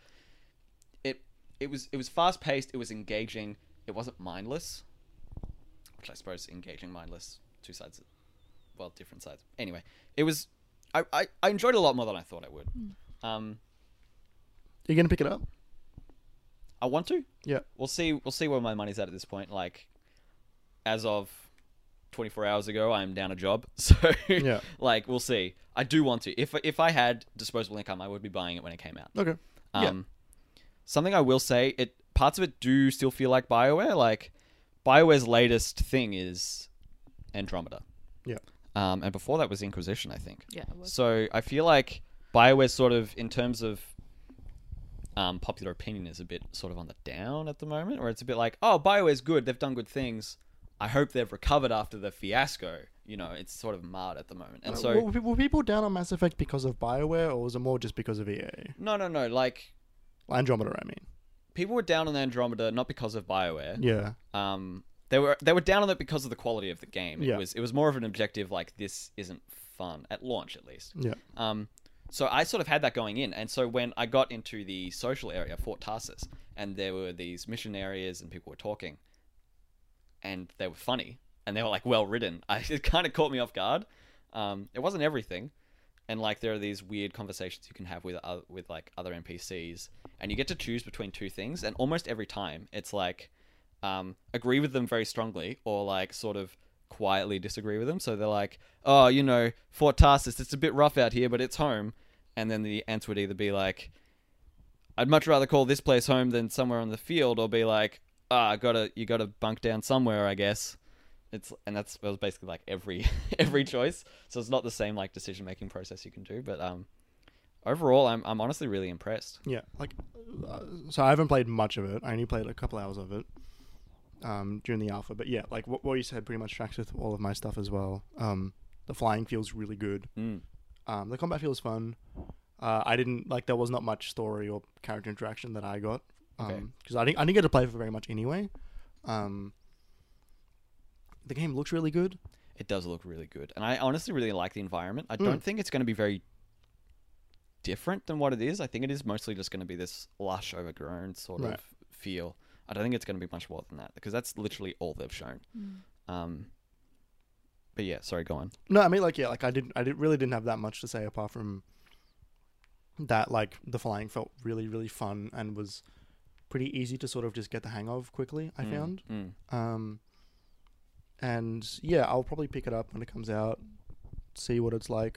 It it was it was fast paced. It was engaging. It wasn't mindless, which I suppose engaging, mindless, two sides, well, different sides. Anyway, it was I, I, I enjoyed it a lot more than I thought I would. Um, You're gonna pick it up? I want to. Yeah. We'll see. We'll see where my money's at at this point. Like, as of twenty-four hours ago, I'm down a job. So, Yeah. like, we'll see. I do want to. If if I had disposable income, I would be buying it when it came out. Okay. Um, Yeah. Something I will say, it parts of it do still feel like BioWare. Like, BioWare's latest thing is Andromeda. Yeah. Um, and before that was Inquisition, I think. Yeah, it was. So I feel like BioWare sort of, in terms of um, popular opinion, is a bit sort of on the down at the moment, or it's a bit like, oh, BioWare's good, they've done good things. I hope they've recovered after the fiasco. You know, it's sort of marred at the moment. And Uh, so, were, people- were people down on Mass Effect because of BioWare, or was it more just because of E A? no, no, no. Like, Andromeda, I mean. people were down on Andromeda not because of BioWare. Yeah. Um, they were they were down on it because of the quality of the game. It Yeah. was it was more of an objective, like, this isn't fun at launch, at least. Yeah. Um, so I sort of had that going in, and so when I got into the social area, Fort Tarsus, and there were these mission areas, and people were talking, and they were funny, and they were like well written. I, it kind of caught me off guard. Um, it wasn't everything, and like there are these weird conversations you can have with uh, with like other N P Cs, and you get to choose between two things, and almost every time it's like um, agree with them very strongly, or like sort of quietly disagree with them. So they're like, oh, you know, Fort Tarsus, it's a bit rough out here, but it's home. And then the answer would either be like, I'd much rather call this place home than somewhere on the field, or be like, ah, I gotta, you gotta bunk down somewhere, I guess. It's and that's well, basically like every every choice. So it's not the same like decision making process you can do, but um, overall, I'm I'm honestly really impressed. Yeah. Like, uh, so I haven't played much of it. I only played a couple hours of it um, during the alpha. But yeah, like what, what you said pretty much tracks with all of my stuff as well. Um, the flying feels really good. Mm. Um, the combat feels fun. Uh, I didn't like there was not much story or character interaction that I got Okay. because I didn't I didn't get to play for very much anyway. Um, the game looks really good. It does look really good, and I honestly really like the environment. I Mm. don't think it's going to be very different than what it is. I think it is mostly just going to be this lush, overgrown sort Right. of feel. I don't think it's going to be much more than that, because that's literally all they've shown. Mm. Um, but yeah, sorry, go on. No, I mean like yeah, like I didn't I did, really didn't have that much to say apart from that. Like the flying felt really really fun and was pretty easy to sort of just get the hang of quickly. I Mm, found. mm. Um, and yeah, I'll probably pick it up when it comes out, see what it's like.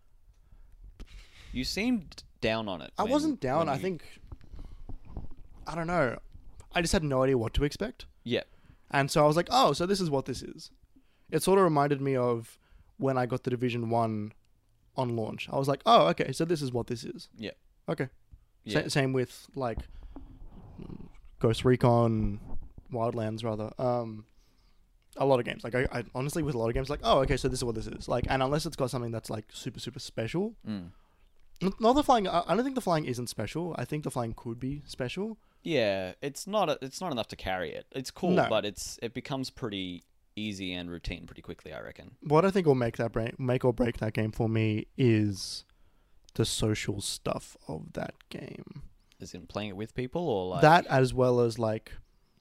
You seemed down on it. I when- wasn't down. when I you- think I don't know. I just had no idea what to expect. Yeah. And so I was like, oh, so this is what this is. It sort of reminded me of when I got the Division one on launch. I was like, oh, okay, so this is what this is. Yeah. Okay. Yeah. Sa- same with, like, Ghost Recon, Wildlands, rather. Um, a lot of games. Like, I, I honestly, with a lot of games, like, oh, okay, so this is what this is. Like, and unless it's got something that's, like, super, super special. Mm. n- Not the flying, I I don't think the flying isn't special. I think the flying could be special. Yeah, it's not a, it's not enough to carry it. It's cool, No. but it's it becomes pretty easy and routine pretty quickly, I reckon. What I think will make that break, make or break that game for me is the social stuff of that game. As in playing it with people, or like That as well as like,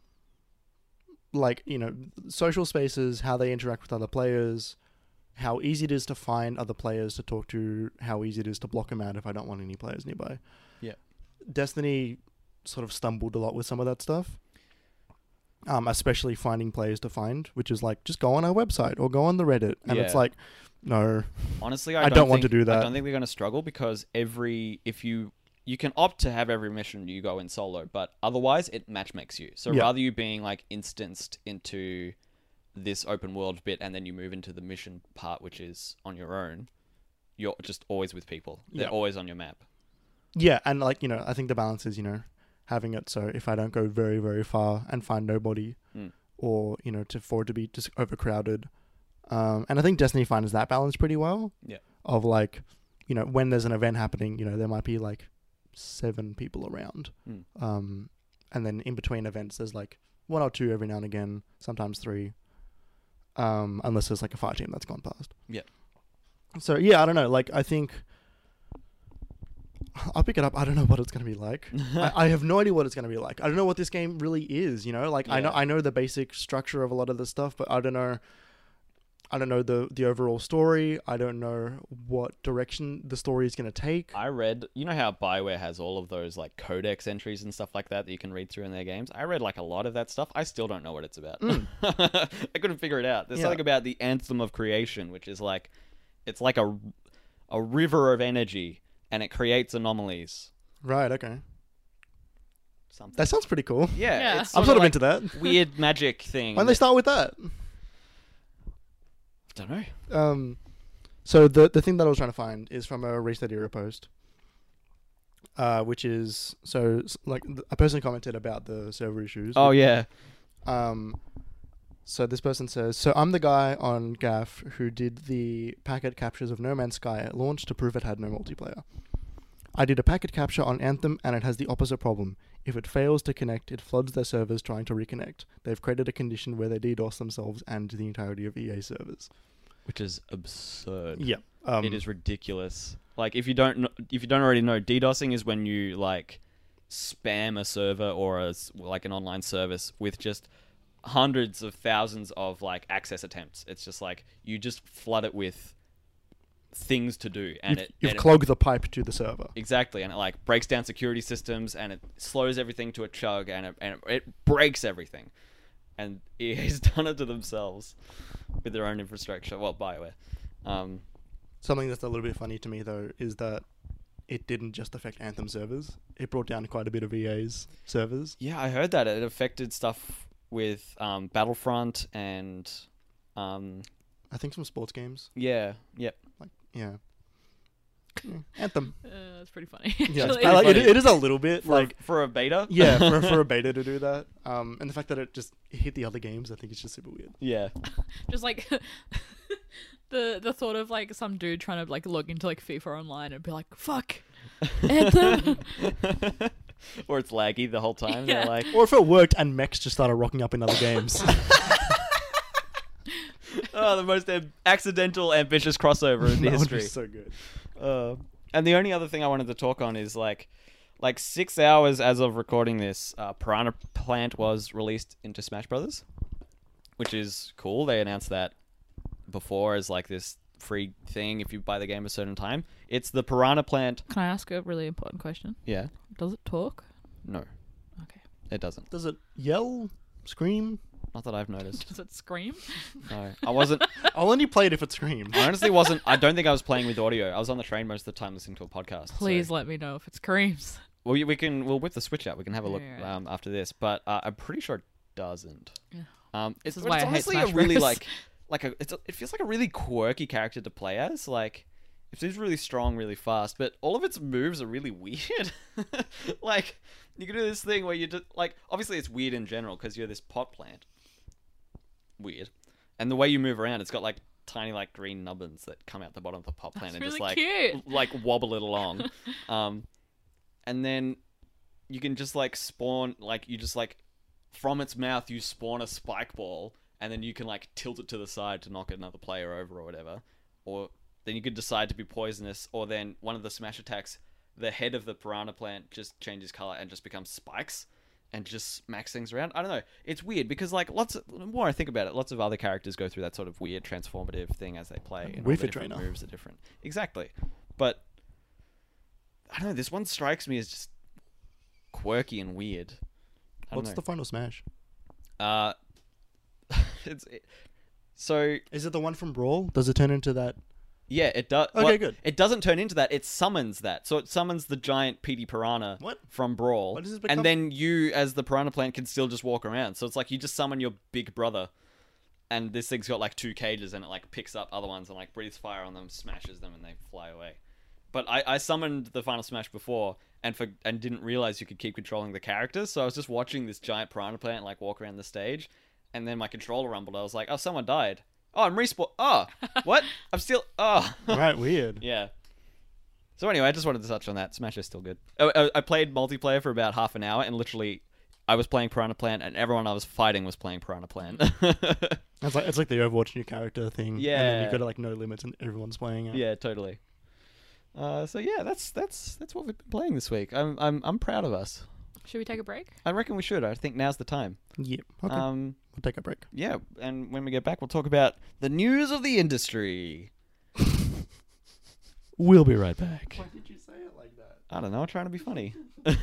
like you know, social spaces, how they interact with other players, how easy it is to find other players to talk to, how easy it is to block them out if I don't want any players nearby. Yeah. Destiny sort of stumbled a lot with some of that stuff. Um, especially finding players to find, which is like, just go on our website or go on the Reddit. And it's Yeah. like, no. Honestly, I, I don't, don't want think- to do that. I don't think they're going to struggle, because every if you you can opt to have every mission you go in solo, but otherwise it match makes you. So Yeah. rather you being like instanced into this open world bit and then you move into the mission part, which is on your own, you're just always with people. They're Yeah. always on your map. Yeah, and like, you know, I think the balance is, you know, having it so if I don't go very, very far and find nobody, Mm. or, you know, to for it to be just overcrowded. Um, and I think Destiny finds that balance pretty well. Yeah. Of like, you know, when there's an event happening, you know, there might be like seven people around. Mm. Um, and then in between events, there's like one or two every now and again, sometimes three. Um, unless there's like a fire team that's gone past. Yeah. So yeah, I don't know. Like, I think I'll pick it up. I don't know what it's gonna be like. I, I have no idea what it's gonna be like. I don't know what this game really is. You know, like I know Yeah. I know the basic structure of a lot of this stuff, but I don't know. I don't know the the overall story. I don't know what direction the story is going to take. I read, you know how BioWare has all of those like codex entries and stuff like that that you can read through in their games? I read like a lot of that stuff. I still don't know what it's about. Mm. I couldn't figure it out. There's Yeah. something about the Anthem of Creation, which is like, it's like a, a river of energy and it creates anomalies. Right. Okay. Something. That sounds pretty cool. yeah, Yeah. it's I'm sort sort of like into that. weird magic thing. Why don't they start with that? I don't know. Um, so the the thing that I was trying to find is from a Reset Era post, uh, which is so s- like th- a person commented about the server issues. Oh yeah. Um, so this person says, so I'm the guy on G A F who did the packet captures of No Man's Sky at launch to prove it had no multiplayer. I did a packet capture on Anthem and it has the opposite problem. If it fails to connect, it floods their servers trying to reconnect. They've created a condition where they DDoS themselves and the entirety of E A servers. Which is absurd. Yeah. Um, It is ridiculous. Like if you don't know, if you don't already know, DDoSing is when you like spam a server or a s like an online service with just hundreds of thousands of like access attempts. It's just like you just flood it with things to do, and you've, it you've and it- clogged the pipe to the server. exactly, and it like breaks down security systems, and it slows everything to a chug, and it, and it, it breaks everything. And E A's done it to themselves with their own infrastructure. Well, BioWare. Um, Something that's a little bit funny to me though is that it didn't just affect Anthem servers. It brought down quite a bit of E A's servers. Yeah, I heard that it affected stuff with um, Battlefront and um, I think some sports games. yeah, yep. Like yeah. Yeah, Anthem. Uh, that's pretty funny. Yeah, actually. I like it, funny. it is a little bit For like a, for a beta. yeah for for a beta to do that. Um, and the fact that it just hit the other games, I think it's just super weird. yeah. Just like the the thought of like some dude trying to like log into like FIFA Online and be like, "Fuck, Anthem." Or it's laggy the whole time. Yeah. They're like, Or if it worked and mechs just started rocking up in other games. oh, the most am- accidental, ambitious crossover in the That would be history. so good. Uh, and the only other thing I wanted to talk on is like, like six hours as of recording this, uh, Piranha Plant was released into Smash Brothers, which is cool. They announced that before as like this free thing if you buy the game a certain time. It's the Piranha Plant. Can I ask a really important question? Yeah. Does it talk? No, Okay. it doesn't. Does it yell, scream? Not that I've noticed. Does it scream? No, I wasn't. I'll only play it if it screams. I honestly wasn't. I don't think I was playing with audio. I was on the train most of the time listening to a podcast. so- Please let me know if it screams. Well, we we can. We'll whip the switch out. We can have a look Yeah, yeah. um, after this, but uh, I'm pretty sure it doesn't. Yeah. Um, it's, is but why it's I hate honestly Smash a really Bros. like, like a. It's a, it feels like a really quirky character to play as. Like, it seems really strong, really fast, but all of its moves are really weird. Like, you can do this thing where you just like. Obviously, it's weird in general because you're this pot plant. Weird, and the way you move around, it's got like tiny like green nubbins that come out the bottom of the pot plant That's and just really like cute. like wobble it along. um, and then you can just like spawn like you just like from its mouth you spawn a spike ball, and then you can like tilt it to the side to knock another player over or whatever. Or then you could decide to be poisonous, or then one of the smash attacks, the head of the piranha plant just changes color and just becomes spikes and just smacks things around. I don't know. It's weird because like lots of the more I think about it, lots of other characters go through that sort of weird transformative thing as they play. And all Wii the Fit different Trainer. moves are different. Exactly. But I don't know, this one strikes me as just quirky and weird. I don't What's know. the final Smash? Uh, it's it, so Is it the one from Brawl? Does it turn into that? yeah, it does. Okay, good. It doesn't turn into that. It summons that. So it summons the giant P D Piranha What? from Brawl, What does it become? and then you, as the Piranha Plant, can still just walk around. So it's like you just summon your big brother, and this thing's got like two cages, and it like picks up other ones and like breathes fire on them, smashes them, and they fly away. But I, I summoned the Final Smash before, and for and didn't realize you could keep controlling the characters. So I was just watching this giant Piranha Plant like walk around the stage, and then my controller rumbled. I was like, oh, someone died. Oh, I'm respawn. Oh, what? I'm still. Oh, Right, weird. yeah. So anyway, I just wanted to touch on that. Smash is still good. I, I, I played multiplayer for about half an hour, and literally, I was playing Piranha Plant, and everyone I was fighting was playing Piranha Plant. It's like it's like the Overwatch new character thing. And then Yeah. you go to like no limits and everyone's playing it. Yeah, totally. Uh, so yeah, that's that's that's what we've been playing this week. I'm I'm I'm proud of us. Should we take a break? I reckon we should. I think now's the time. Yeah. Okay. Um, we'll take a break. yeah, and when we get back, we'll talk about the news of the industry. We'll be right back. Why did you say it like that? I don't know. I'm trying to be funny.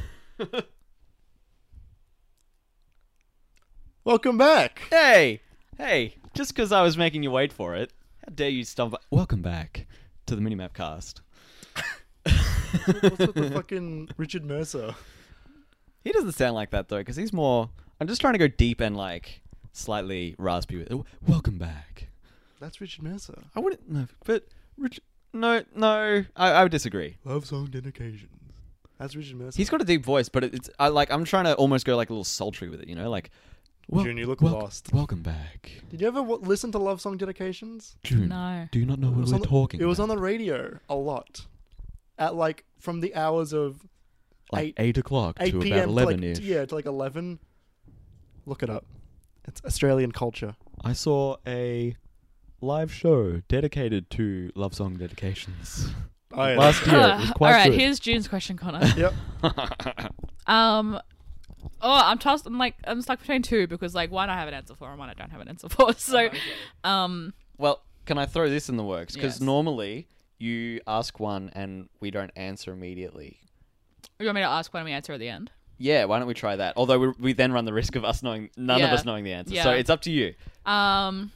Welcome back. Hey, hey! Just because I was making you wait for it, how dare you stumble? Welcome back to the Minimap Cast. What's with the fucking Richard Mercer? He doesn't sound like that though, because he's more. I'm just trying to go deep and like slightly raspy with it. Welcome back. That's Richard Mercer. I wouldn't no, but Rich, no, no, I, I would disagree. Love song dedications. That's Richard Mercer. He's got a deep voice, but it, it's I like. I'm trying to almost go like a little sultry with it, you know, like. Wel- June, you look wel- lost. Welcome back, Did you ever w- listen to love song dedications? June. No. Do you not know It what was we're on the- talking? It was on about? the radio a lot. At like from the hours of like eight- eight o'clock eight to p about m to eleven like ish. yeah to like eleven. Look it up. It's Australian culture. I saw a live show dedicated to love song dedications Oh, yeah. last year. It was Uh, quite all right, good. here's June's question, Connor. Yep. um, oh, I'm tossed. I'm like, I'm stuck between two because like one I have an answer for and one I don't have an answer for. So, um, Well, can I throw this in the works? Because Yes. normally you ask one and we don't answer immediately. you want me to ask when we answer at the end? Yeah, why don't we try that? Although we, we then run the risk of us knowing none of Yeah. us knowing the answer. Yeah. So it's up to you. Um,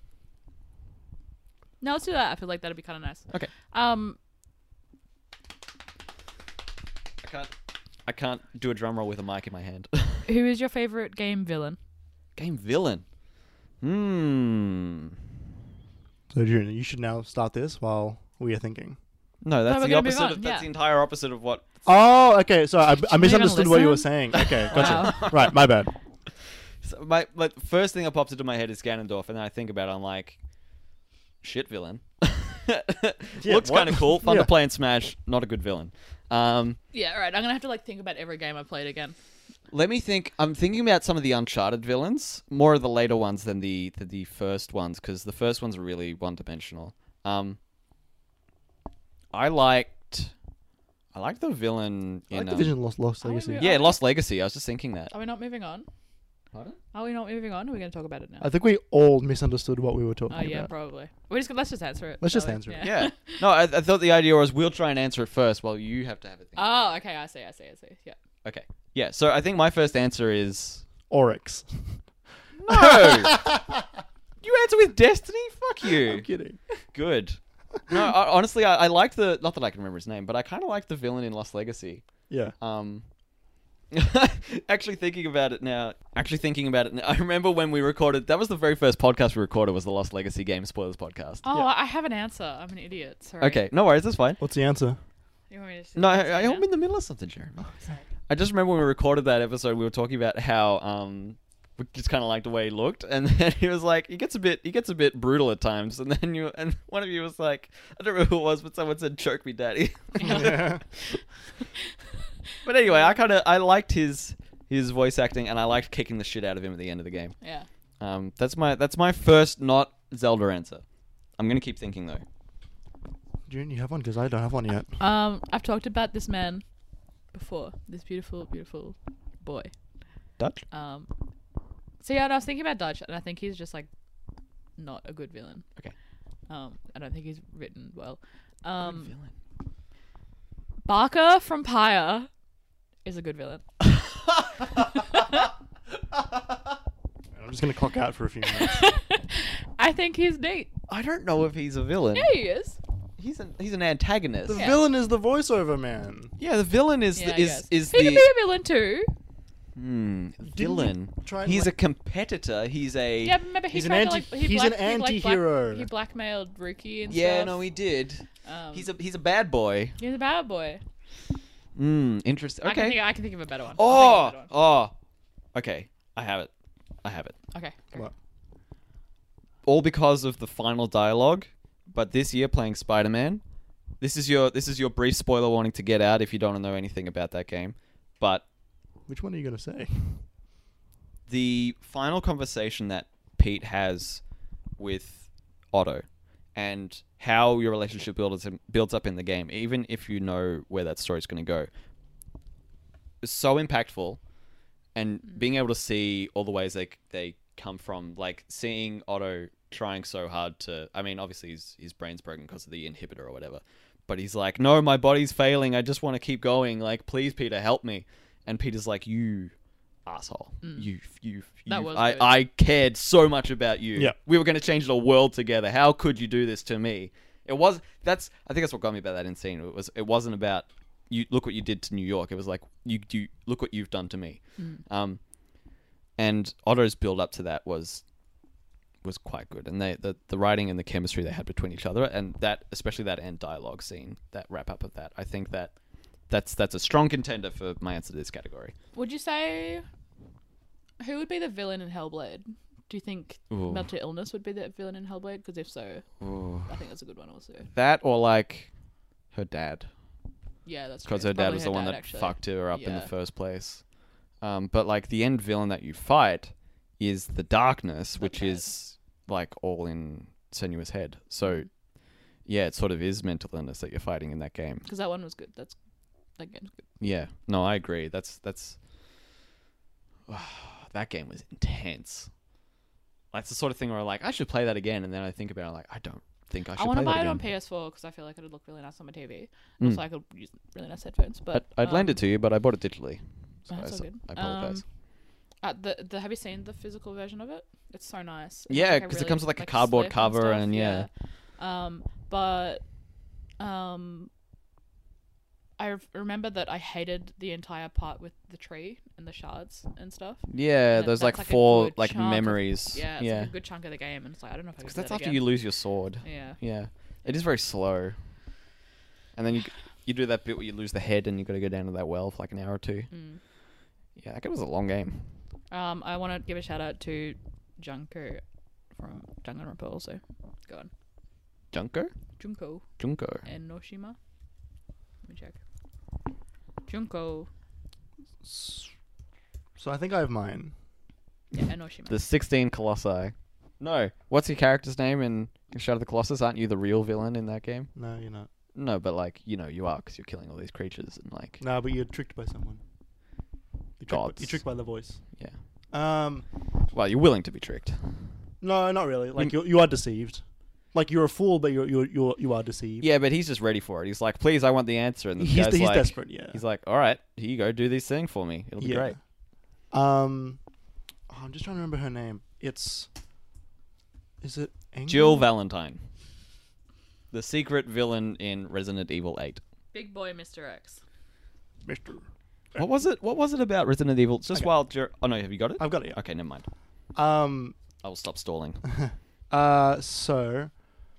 no, let's do that. I feel like that'd be kind of nice. Okay. Um, I can't I can't do a drum roll with a mic in my hand. who is your favorite game villain? Game villain. Hmm. So June, you should now start this while we are thinking. No, that's we're the gonna move opposite on, of that's yeah. the entire opposite of what Oh, okay. So I, I even misunderstood what you were listen? saying. Okay, gotcha. Wow. Right, my bad. so my like first thing that pops into my head is Ganondorf, and then I think about it, I'm like, shit villain. Yeah, Looks what? kind of cool, fun Yeah. to play in Smash, not a good villain. Um, Yeah, all right. I'm gonna have to like think about every game I played again. let me think. I'm thinking about some of the Uncharted villains, more of the later ones than the the, the first ones, because the first ones are really one dimensional. Um, I liked, I liked the villain I in like um, Division Lost Lost Oh, Legacy. yeah. yeah, Lost Legacy. I was just thinking that. Are we not moving on? Pardon? Are we not moving on? Are we going to talk about it now? I think we all misunderstood what we were talking Oh yeah, about. probably. We just let's just answer it. Let's just shall we? answer it. Yeah. No, I, I thought the idea was we'll try and answer it first, while you have to have a think. Oh, okay. I see. I see. I see. Yeah. Okay. Yeah. So I think my first answer is Oryx. no. You answer with Destiny. Fuck I'm you. kidding. Good. No, I, honestly, I, I liked the. Not that I can remember his name, but I kind of liked the villain in Lost Legacy. Yeah. Um. Actually thinking about it now. Actually thinking about it now. I remember when we recorded. That was the very first podcast we recorded. Was the Lost Legacy game spoilers podcast. Oh, Yeah. I have an answer. I'm an idiot. Sorry. Okay. No worries. That's fine. What's the answer? You want me to? No, say I, it I'm now? in the middle of something, Jeremy. Sorry. I just remember when we recorded that episode, we were talking about how um we just kind of liked the way he looked, and then he was like, he gets a bit, he gets a bit brutal at times, and then you and one of you was like, I don't remember who it was, but someone said, "Choke me, daddy." Yeah. But anyway, I kind of I liked his his voice acting, and I liked kicking the shit out of him at the end of the game. Yeah. Um, that's my that's my first not Zelda answer. I'm gonna keep thinking though. June, you have one because I don't have one yet. Um, I've talked about this man before. This beautiful, beautiful boy. Dutch. Um, so yeah, and I was thinking about Dutch, and I think he's just like not a good villain. Okay. Um, I don't think he's written well. Good Um, villain. Barker from Pyre is a good villain. I'm just gonna clock out for a few minutes. I think he's neat. I don't know if he's a villain. Yeah, he is. He's an he's an antagonist. The Yeah. villain is the voiceover man. Yeah, the villain is Yeah, I the, is guess. is he the can be a villain too. Hmm, you villain. try and, He's like- a competitor. He's a Yeah, but remember he He's an tried anti- to like he he's black, an he, like, black- anti-hero. he blackmailed Rookie and yeah. stuff. No, he did. Um, He's a he's a bad boy. he's a bad boy. Hmm. Interesting. I can Okay. think I can think of a better one. Oh. I'll think of a better Oh. Okay. I have it. I have it. one. Okay. go. What? All because of the final dialogue. But this year, playing Spider-Man. This is your this is your brief spoiler warning to get out if you don't know anything about that game. But Which one are you gonna say? the final conversation that Pete has with Otto and how your relationship builds builds up in the game, even if you know where that story's going to go. was so impactful, and being able to see all the ways they they come from, like seeing Otto trying so hard to. I mean, obviously his his brain's broken because of the inhibitor or whatever, but he's like, no, my body's failing. I just want to keep going. Like, please, Peter, help me. And Peter's like, you asshole, Mm. you you. That you was I good. I cared so much about you. Yeah. We were going to change the world together. How could you do this to me? It was that's I think that's what got me about that in scene. It was it wasn't about you look what you did to New York. It was like you you look what you've done to me. Mm. Um, and Otto's build up to that was was quite good, and they the the writing and the chemistry they had between each other, and that especially that end dialogue scene, that wrap up of that. I think that that's that's a strong contender for my answer to this category. Would you say who would be the villain in Hellblade? Do you think Ooh. mental illness would be the villain in Hellblade? Because if so, Ooh. I think that's a good one also. That or like her dad. Yeah, that's Because true. her dad Probably was the one dad, that actually. fucked her up in the Yeah. first place. Um, but like the end villain that you fight is the darkness, which Okay. is like all in Senua's head. So yeah, it sort of is mental illness that you're fighting in that game. Because that one was good. That's that game's good. Yeah, no, I agree. That's that's that game was intense. That's the sort of thing where I'm like, I should play that again, and then I think about it, like, I don't think I should I want play to that buy it again. on P S four because I feel like it'd look really nice on my T V. Mm. Also, I could use really nice headphones. But I'd, I'd lend um, it to you, but I bought it digitally. So That's I, all so- good. I apologize. Um, uh, the the have you seen the physical version of it? It's so nice. It has, Yeah, like, a 'cause it really- comes with, like, a like, cardboard slip cover stuff, and, yeah. Um, but um, I re- remember that I hated the entire part with the tree and the shards and stuff. Yeah, that- there's that's like like a four good like chunk of- memories. Yeah, it's yeah. like a good chunk of the game, and it's like I don't know if I can Because do that's that after again. you lose your sword. Yeah. Yeah, it is very slow. And then you you do that bit where you lose the head, and you got to go down to that well for like an hour or two. Mm. Yeah, that game was a long game. Um, I want to give a shout out to Junko from Danganronpa also. Go on. Junko, Junko Junko. and Noshima. Let me check. Junko. So I think I have mine. Yeah, and Noshima. The sixteen Colossi. No, what's your character's name in Shadow of the Colossus? Aren't you the real villain in that game? No, you're not. No, but like you know you are because you're killing all these creatures and like No, but you're tricked by someone. You're tricked by, Gods. you're tricked by the voice. yeah. Um, Well, you're willing to be tricked. no, not really. Like You- you, you are deceived. Like you're a fool, but you're you're you're you are deceived. Yeah, but he's just ready for it. He's like, please, I want the answer. And the he's guy's he's like, desperate. Yeah, He's like, all right, here you go, do this thing for me. It'll be yeah. great. Um, oh, I'm just trying to remember her name. It's is it Engel? Jill Valentine, the secret villain in Resident Evil eight. Big boy Mister X. Mister What was it? What was it about Resident Evil? Just Okay. while Jer- oh no, have you got it? I've got it. Yeah. Okay, never mind. Um. I will stop stalling. Uh. So.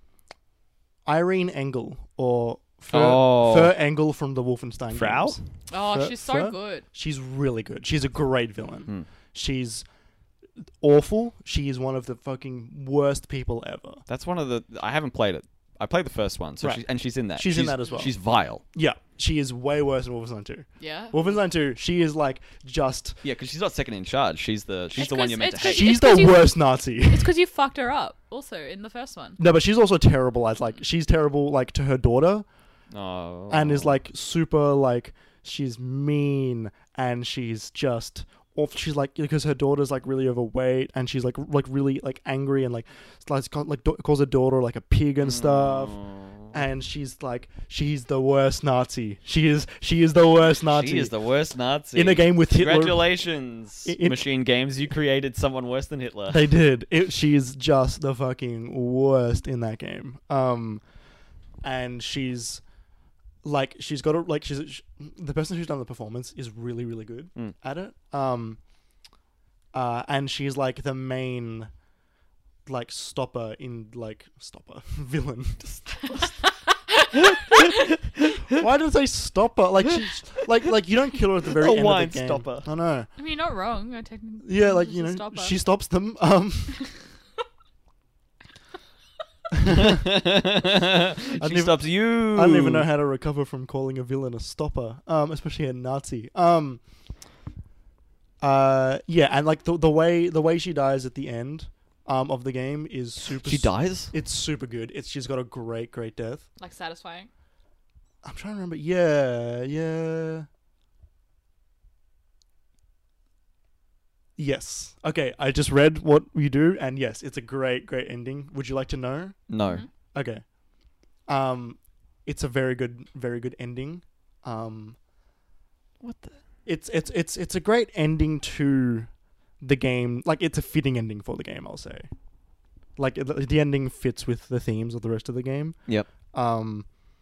Irene Engel or Fer, Oh. Fer Engel from the Wolfenstein Frau? games. Oh, Fur- she's so fur? good. She's really good. She's a great villain. Hmm. She's awful. She is one of the fucking worst people ever. That's one of the. I haven't played it. I played the first one, so Right. she's, and she's in that. She's in that as well. She's vile. Yeah, she is way worse than Wolfenstein two. Yeah. Wolfenstein two, she is like just. Yeah, because she's not second in charge. She's the she's It's the one 'cause- you're meant to it's 'cause hate. she- She's it's 'cause the you- worst Nazi. It's because you fucked her up. Also in the first one. No, but she's also terrible as like she's terrible like to her daughter Oh. and is like super like she's mean and she's just off. She's like because her daughter's like really overweight and she's like like really like angry and like like like do- calls her daughter like a pig and stuff. Oh. And she's like she's the worst Nazi. She is she is the worst Nazi. She is the worst Nazi. In a game with Hitler. Congratulations, I- in- Machine Games. You created someone worse than Hitler. They did. It, she's just the fucking worst in that game. Um, and she's like she's got a like she's sh the person who's done the performance is really really good Mm. at it. Um, uh, and she's like the main like stopper in like stopper villain. Why did I say stopper? Like she's like like you don't kill her at the very A end wine of the game. stopper. I know. I mean, you're not wrong. I technically. Yeah, like it's you a know, stopper. she stops them. Um. she even- stops you. I don't even know how to recover from calling a villain a stopper, um, especially a Nazi. Um, uh, yeah, and like the the way the way she dies at the end, um, of the game is super. She s- dies. It's super good. It's she's got a great great death. Like satisfying. I'm trying to remember. Yeah, yeah. Yes. Okay, I just read what you do, and yes, it's a great, great ending. Would you like to know? No. Mhm. Okay. Um, it's a very good, very good ending. Um, What the? it's it's it's it's a great ending to the game. Like, it's a fitting ending for the game, I'll say. Like, the, the ending fits with the themes of the rest of the game. Yep. Um.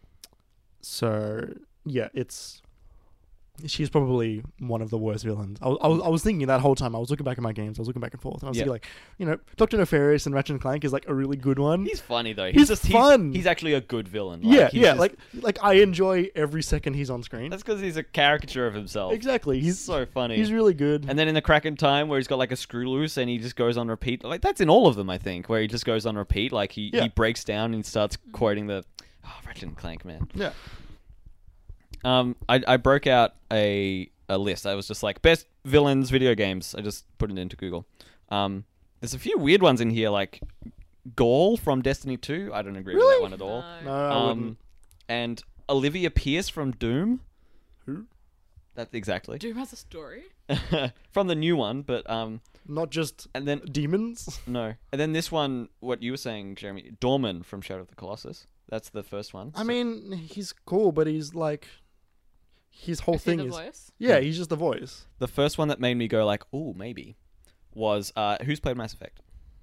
So yeah, it's. She's probably one of the worst villains. I was, I was I was thinking that whole time. I was looking back at my games. I was looking back and forth, and I was Yeah. thinking like, you know, Doctor Nefarious and Ratchet and Clank is like a really good one. He's funny though. He's just fun. He's, he's actually a good villain. Like, yeah, he's yeah. just- Like like I enjoy every second he's on screen. that's because he's a caricature of himself. Exactly. He's He's so funny. he's really good. And then in the Kraken time where he's got like a screw loose and he just goes on repeat, like that's in all of them, I think, where he just goes on repeat, like he, Yeah. he breaks down and starts quoting the oh, Ratchet and Clank, man. yeah. Um, I I broke out a a list. I was just like best villains video games. I just put it into Google. Um, there's a few weird ones in here, like Gaul from Destiny two. I don't agree with Really? that one at all. No. No, I Um, wouldn't. and Olivia Pierce from Doom. Who? That's exactly Doom has a story. from the new one, but um, Not just and then demons. no, and then this one, what you were saying, Jeremy, Dorman from Shadow of the Colossus. That's the first one. I So- mean, he's cool, but he's like, his whole Is he thing the is voice? yeah, he's just the voice. the first one that made me go like, "Ooh, maybe," was uh, who's played Mass Effect?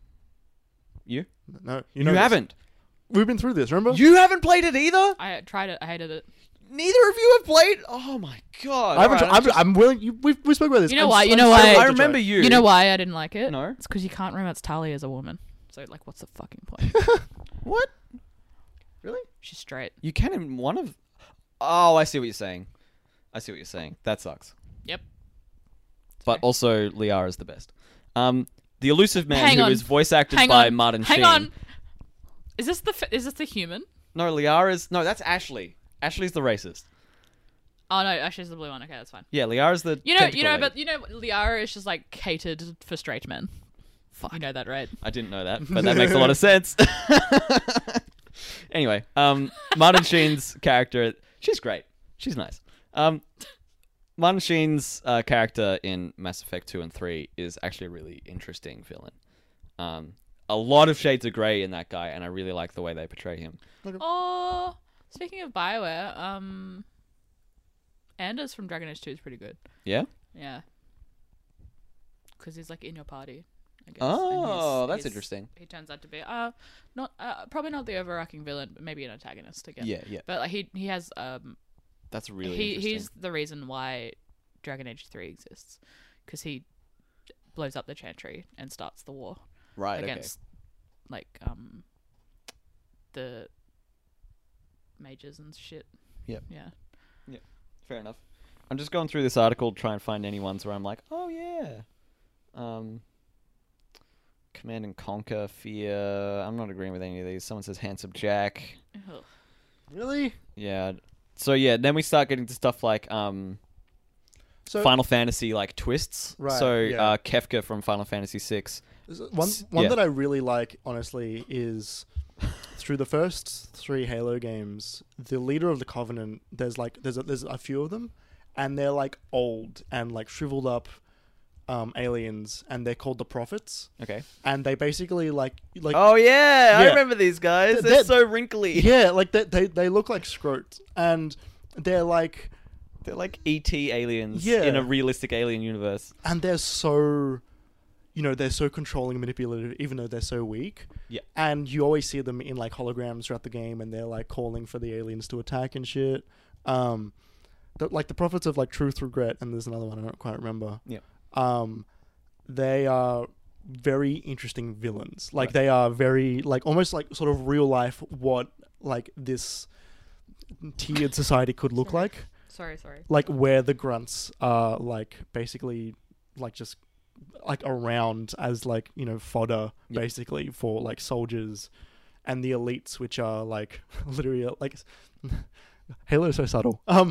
You? No, You, know this. haven't. We've been through this. Remember? You haven't played it either. I tried it. I hated it. Neither of you have played. Oh my god! I haven't. Alright, I'm, I'm just- I'm willing. You, we we spoke about this. You know I'm why? s- You I'm know so why? willing I to remember try. you. You know why I didn't like it? No. It's because you can't romance Talia as a woman. So, like, what's the fucking point? What? Really? She's straight. You can in one of. Oh, I see what you're saying. I see what you're saying. That sucks. Yep. But also, Liara's the best. Um, the elusive man Hang who on. is voice acted Hang by on. Martin Hang Sheen. on. Is this the f- is this the human? No, Liara's no. That's Ashley. Ashley's the racist. Oh no, actually, it's the blue one. Okay, that's fine. Yeah, Liara's the. You know, tentacle you know, lady. but you know, Liara is just like catered for straight men. You know that, right? I didn't know that, but that makes a lot of sense. Anyway, um, Martin Sheen's character, she's great. She's nice. Um, Martin Sheen's uh, character in Mass Effect two and three is actually a really interesting villain. Um, a lot of shades of grey in that guy, and I really like the way they portray him. Oh, speaking of Bioware, um, Anders from Dragon Age two is pretty good. Yeah? Yeah, because he's like in your party. I guess. and Oh, he's- that's he's- interesting. He turns out to be uh not uh, probably not the overarching villain, but maybe an antagonist again. Yeah, yeah. But like, he he has um That's really he interesting. he's the reason why Dragon Age three exists, because he blows up the Chantry and starts the war right, against like um the mages and shit. Yep. Yeah. okay. Fair enough. I'm just going through this article to try and find any ones where I'm like, oh, yeah. Um... Command and Conquer, Fear. I'm not agreeing with any of these. Someone says Handsome Jack. Ugh. Really? Yeah. So yeah, then we start getting to stuff like um, So Final Fantasy like twists. Right, So yeah. uh, Kefka from Final Fantasy six. one S- one yeah. that I really like, honestly, is through the first three Halo games, the leader of the Covenant. There's like there's a, there's a few of them, and they're like old and like shriveled up. Um, aliens, and they're called the Prophets, Okay. and they basically like like Oh yeah, I Yeah. remember these guys. They're- They're, they're- so wrinkly. yeah, like they they they look like scrote, and they're like They're like E T aliens Yeah. in a realistic alien universe. and they're so, you know, they're so controlling and manipulative, even though they're so weak. Yeah. And you always see them in like holograms throughout the game, and they're like calling for the aliens to attack and shit. Um, the, like the Prophets of like Truth, Regret, and there's another one I don't quite remember. Yeah. Um, they are very interesting villains. Like Right. they are very like almost like sort of real life what like this tiered society could look Sorry. like. Sorry, sorry. Like where the grunts are like basically like just like around as like, you know, fodder Yep. basically for like soldiers, and the elites, which are like literally like Halo's so subtle. Um,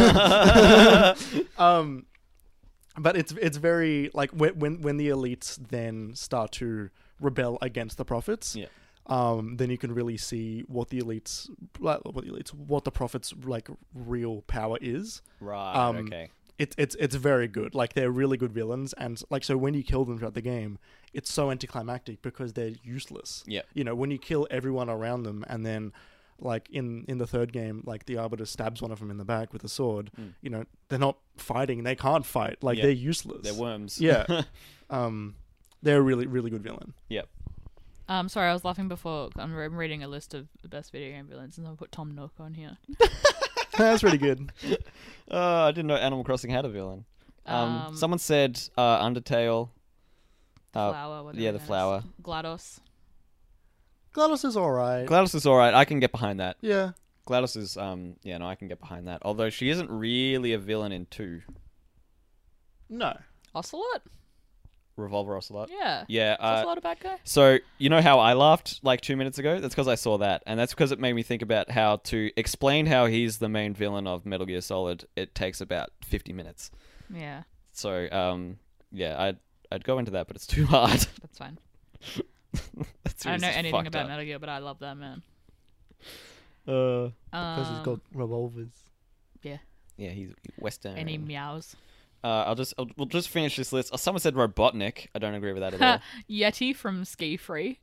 um but it's it's very like when when when the elites then start to rebel against the prophets. Yeah. Um, then you can really see what the elites, like, what the elites, what the prophets like real power is. Right. Um, okay. it's it's it's very good. Like they're really good villains, and like so when you kill them throughout the game, it's so anticlimactic because they're useless. Yeah. You know, when you kill everyone around them, and then like in in the third game, like the Arbiter stabs one of them in the back with a sword. Mm. You know, they're not fighting. They can't fight. Like Yeah. they're useless. They're worms. Yeah. um, they're a really really good villain. Yep. Um, sorry, I was laughing before. I'm re- reading a list of the best video game villains, and I put Tom Nook on here. That's pretty good. Uh, I didn't know Animal Crossing had a villain. Um, Um, someone said uh, Undertale. Uh, Flower. whatever yeah, the her name is. flower. GLaDOS. GLaDOS is alright. GLaDOS is alright. I can get behind that. Yeah. GLaDOS is, um, yeah, no, I can get behind that. Although she isn't really a villain in two. No. Ocelot? Revolver Ocelot. Yeah. Yeah. Is Uh, Ocelot a bad guy? so, you know how I laughed like two minutes ago? That's because I saw that. And that's because it made me think about how to explain how he's the main villain of Metal Gear Solid. It takes about fifty minutes. Yeah, So, um, yeah, I'd, I'd go into that, but it's too hard. that's fine. That's I don't know just anything fucked about up. Metal Gear, but I love that man. Uh, Because he's Um, got revolvers. yeah, he's Western. Any meows? Uh, I'll just I'll, we'll just finish this list. Oh, someone said Robotnik. I don't agree with that at all. Yeti from Ski Free.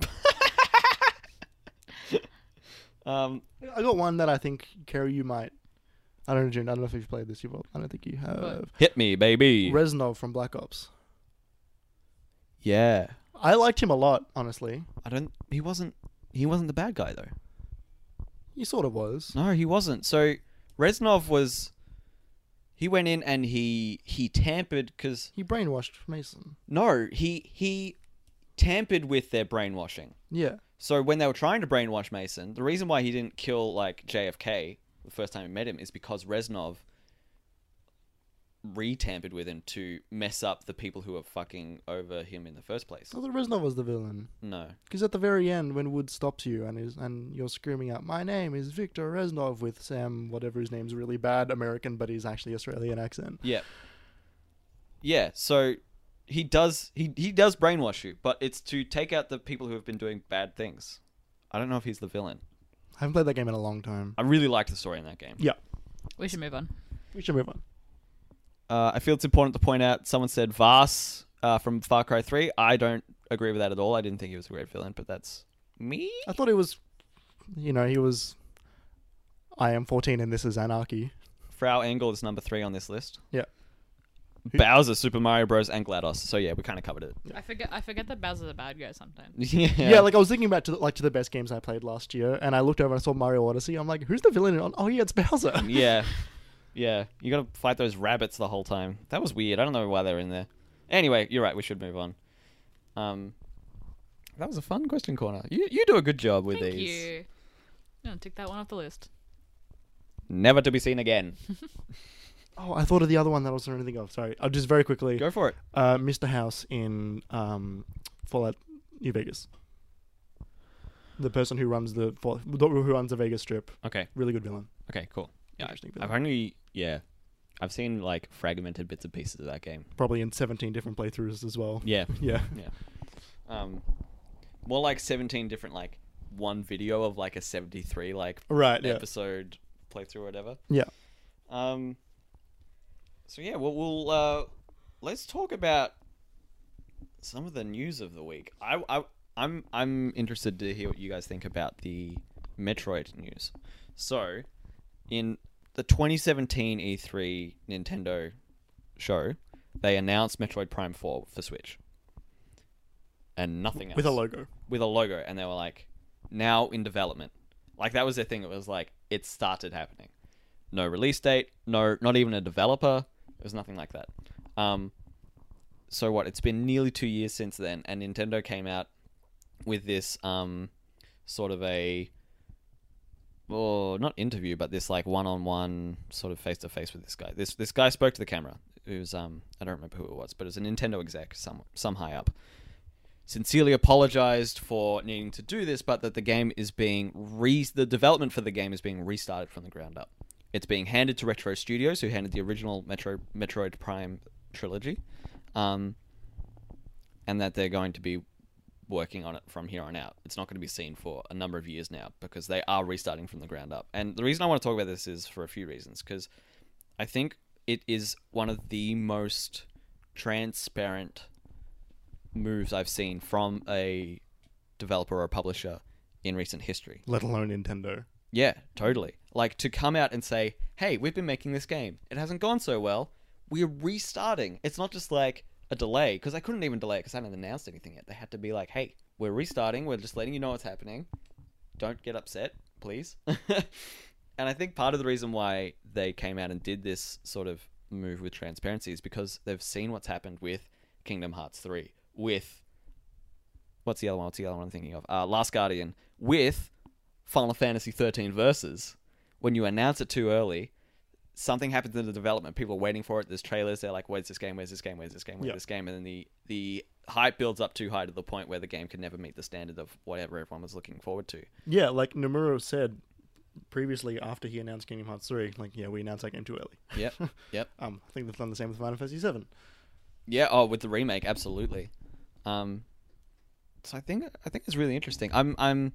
Um, I got one that I think, Kerry, you might. I don't know, June. I don't know if you've played this. You've, I don't think you have. hit me, baby. Reznov from Black Ops. yeah, I liked him a lot, honestly. I don't. He wasn't. He wasn't the bad guy though. He sort of was. No, he wasn't. So Reznov was. He went in and he he tampered because He brainwashed Mason. no, he he tampered with their brainwashing. Yeah. So when they were trying to brainwash Mason, the reason why he didn't kill like J F K the first time he met him is because Reznov re-tampered with him to mess up the people who were fucking over him in the first place. I thought Reznov was the villain. No. Because at the very end, when Wood stops you and is and you're screaming out, "My name is Victor Reznov," with Sam, whatever his name's really bad American, but he's actually Australian accent. Yeah. Yeah, so he does he he does brainwash you, but it's to take out the people who have been doing bad things. I don't know if he's the villain. I haven't played that game in a long time. I really liked the story in that game. Yeah. We should move on. We should move on. Uh, I feel it's important to point out someone said Vaas uh, from Far Cry three. I don't agree with that at all. I didn't think he was a great villain, but that's me. I thought it was, you know, he was. I am fourteen and this is anarchy. Frau Engel is number three on this list. Yeah. Bowser, Super Mario Bros, and GLaDOS. So yeah, we kind of covered it. I forget. I forget that Bowser's a bad guy sometimes. yeah. Yeah. like I was thinking back to the, like to the best games I played last year, and I looked over and I saw Mario Odyssey. I'm like, who's the villain? In- oh yeah, it's Bowser. yeah. Yeah. You got to fight those rabbits the whole time. That was weird. I don't know why they were in there. Anyway, you're right. We should move on. Um, that was a fun question corner. You you do a good job with Thank these. you. I'm gonna tick that one off the list. Never to be seen again. Oh, I thought of the other one that I was trying to think of. Sorry, I'll just very quickly. Go for it. Uh, Mister House in um, Fallout New Vegas. The person who runs the Fall- who runs the Vegas Strip. Okay. Really good villain. Okay. Cool. Yeah. Interesting I've villain. only yeah. I've seen like fragmented bits and pieces of that game. Probably in seventeen different playthroughs as well. Yeah. Yeah. Yeah. Um, more like seventeen different like one video of like a seventy-three like Right. Yeah. episode playthrough or whatever. Yeah. Um. So yeah, we'll, we'll uh, let's talk about some of the news of the week. I, I I'm I'm interested to hear what you guys think about the Metroid news. So, in the twenty seventeen E three Nintendo show, they announced Metroid Prime four for Switch, and nothing else With a logo. with a logo, and they were like, now in development. Like that was their thing. It was like it started happening. No release date. No, not even a developer. It was nothing like that. Um, so what? It's been nearly two years since then, and Nintendo came out with this um, sort of a, well, not interview, but this like one-on-one sort of face-to-face with this guy. This this guy spoke to the camera. It was um, I don't remember who it was, but it was a Nintendo exec, some some high up. Sincerely apologized for needing to do this, but that the game is being re the development for the game is being restarted from the ground up. It's being handed to Retro Studios, who handed the original Metro Metroid Prime trilogy, um, and that they're going to be working on it from here on out. It's not going to be seen for a number of years now because they are restarting from the ground up. And the reason I want to talk about this is for a few reasons, because I think it is one of the most transparent moves I've seen from a developer or a publisher in recent history. Let alone Nintendo. Yeah, totally. Like, to come out and say, hey, we've been making this game. It hasn't gone so well. We're restarting. It's not just like a delay, because I couldn't even delay it because I hadn't announced anything yet. They had to be like, hey, we're restarting. We're just letting you know what's happening. Don't get upset, please. And I think part of the reason why they came out and did this sort of move with transparency is because they've seen what's happened with Kingdom Hearts three, with... What's the other one? What's the other one I'm thinking of? Uh, Last Guardian, with Final Fantasy thirteen Versus. When you announce it too early, something happens in the development. People are waiting for it. There's trailers. They're like, where's this game? Where's this game? Where's this game? Where's Yep. this game? And then the, the hype builds up too high to the point where the game can never meet the standard of whatever everyone was looking forward to. Yeah, like Nomura said previously after he announced Kingdom Hearts three, like, yeah, we announced that game too early. Yep. Yep. Um, I think they've done the same with Final Fantasy seven. Yeah. Oh, with the remake, absolutely. Um, so I think I think it's really interesting. I'm I'm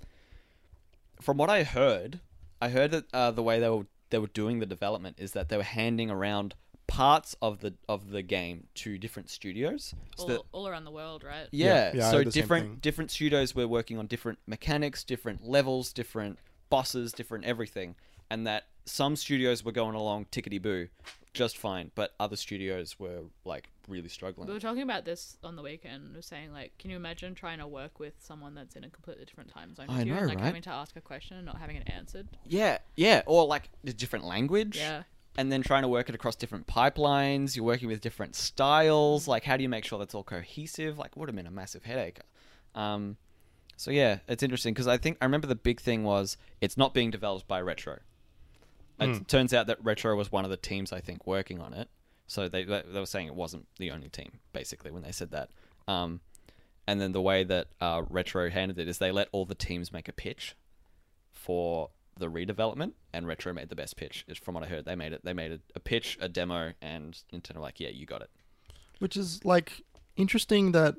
from what I heard, I heard that uh, the way they were they were doing the development is that they were handing around parts of the of the game to different studios. So all, that, all around the world, right? yeah, Yeah, yeah, I so heard the same thing. different different studios were working on different mechanics, different levels, different bosses, different everything, and that some studios were going along tickety boo, just fine, but other studios were like really struggling. We were talking about this on the weekend. We were saying, like, can you imagine trying to work with someone that's in a completely different time zone? I with you, know, and, like, right? having to ask a question and not having it answered. Yeah, yeah, or like a different language. Yeah. And then trying to work it across different pipelines. You're working with different styles. Like, how do you make sure that's all cohesive? Like, would have been a massive headache. Um, so yeah, it's interesting because I think I remember the big thing was it's not being developed by Retro. It Mm. turns out that Retro was one of the teams I think working on it. So they they were saying it wasn't the only team basically when they said that. Um, and then the way that uh, Retro handled it is they let all the teams make a pitch for the redevelopment, and Retro made the best pitch. Is from what I heard, they made it. They made a, a pitch, a demo, and Nintendo were like, yeah, you got it. Which is, like, interesting that...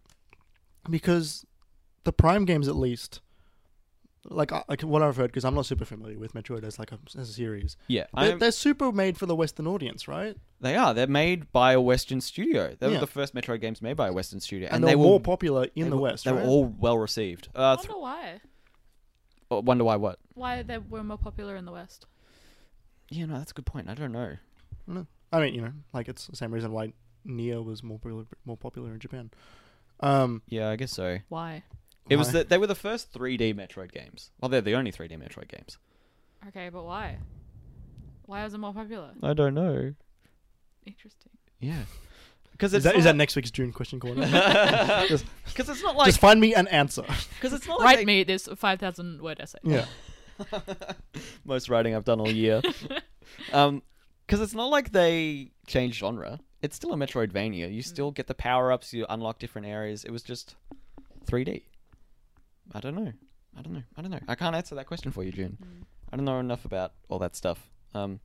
Because the Prime games, at least... Like, I- like what I've heard, because I'm not super familiar with Metroid as, like, a, as a series. Yeah, They're, I'm- they're super made for the Western audience, right? they are. They're made by a Western studio. They were Yeah. the first Metroid games made by a Western studio, And, and, they're they more were popular in they the were- West, They right? were all well received. I Uh, wonder th- why. oh, wonder why what? Why they were more popular in the West. Yeah, no, that's a good point. I don't know. No. I mean, you know, like, it's the same reason why Nier was more popular, more popular in Japan. Um, Yeah, I guess so. Why? It was why? the, they were the first three D Metroid games. Well, they're the only three D Metroid games. Okay, but why? Why was it more popular? I don't know. Interesting. Yeah, because Is it's that, is not- that next week's June question corner? Because it's not like Just find me an answer. because it's not like Write they- me this five thousand word essay. Yeah. most writing I've done all year. um, because it's not like they changed genre. It's still a Metroidvania. You still get the power ups. You unlock different areas. It was just three D. I don't know. I don't know. I don't know. I can't answer that question for you, June. Mm. I don't know enough about all that stuff. Um,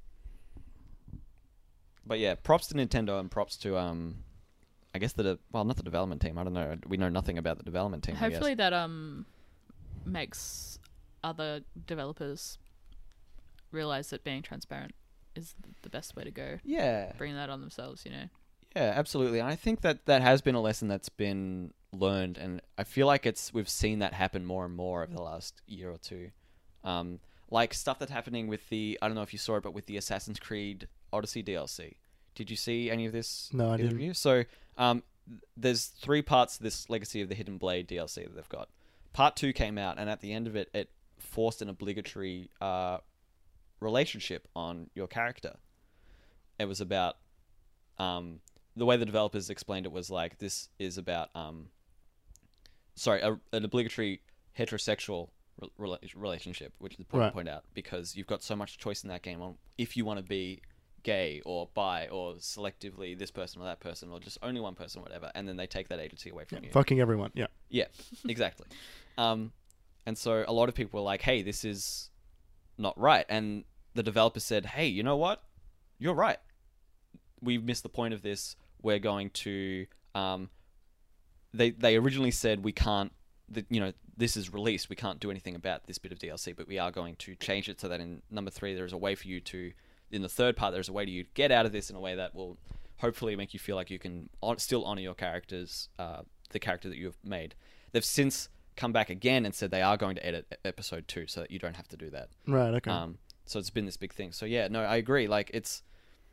but yeah, props to Nintendo and props to um, I guess the de- well, not the development team. I don't know. We know nothing about the development team. I guess. Hopefully that um makes other developers realize that being transparent is the best way to go. Yeah. Bring that on themselves, you know. Yeah, absolutely. And I think that that has been a lesson that's been learned, and I feel like it's we've seen that happen more and more over the last year or two. Um, like stuff that's happening with the I don't know if you saw it, but with the Assassin's Creed Odyssey D L C. Did you see any of this? No, I either didn't. of you? So, um, th- there's three parts to this Legacy of the Hidden Blade D L C that they've got. Part two came out, and at the end of it, it forced an obligatory uh, relationship on your character. It was about um, the way the developers explained it was like this is about um, sorry, a, an obligatory heterosexual re- rela- relationship, which is important Right. to point out because you've got so much choice in that game on if you want to be gay or bi or selectively this person or that person or just only one person or whatever, and then they take that agency away from you. Fucking everyone. Yeah. Yeah, exactly. Um, and so a lot of people were like, hey, this is not right. And the developer said, hey, you know what? You're right. We've missed the point of this. We're going to... Um, they, they originally said we can't... That, you know, this is released. We can't do anything about this bit of D L C, but we are going to change it so that in number three, there is a way for you to in the third part, there's a way to you get out of this in a way that will hopefully make you feel like you can on, still honor your characters, uh, the character that you've made. They've since come back again and said they are going to edit episode two so that you don't have to do that. Right. Okay. Um, so it's been this big thing. So yeah, no, I agree. Like it's,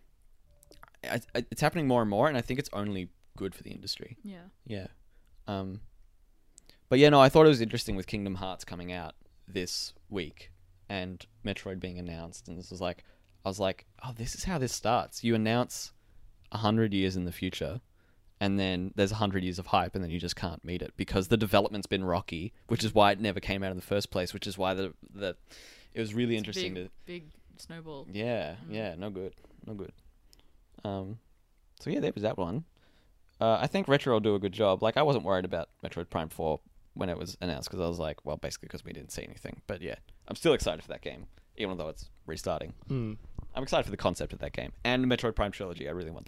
I, I, it's happening more and more, and I think it's only good for the industry. Yeah. Yeah. Um, but yeah, no, I thought it was interesting with Kingdom Hearts coming out this week and Metroid being announced, and this was like, I was like, oh, this is how this starts. You announce a hundred years in the future, and then there's a hundred years of hype, and then you just can't meet it because the development's been rocky, which is why it never came out in the first place. Which is why the the it was really It's interesting big, to big snowball. yeah Mm. yeah no good no good. Um, so yeah, there was that one. Uh, I think Retro will do a good job. Like I wasn't worried about Metroid Prime four when it was announced because I was like, well, basically because we didn't see anything. But yeah, I'm still excited for that game, even though it's restarting. Mm. I'm excited for the concept of that game and the Metroid Prime trilogy. I really want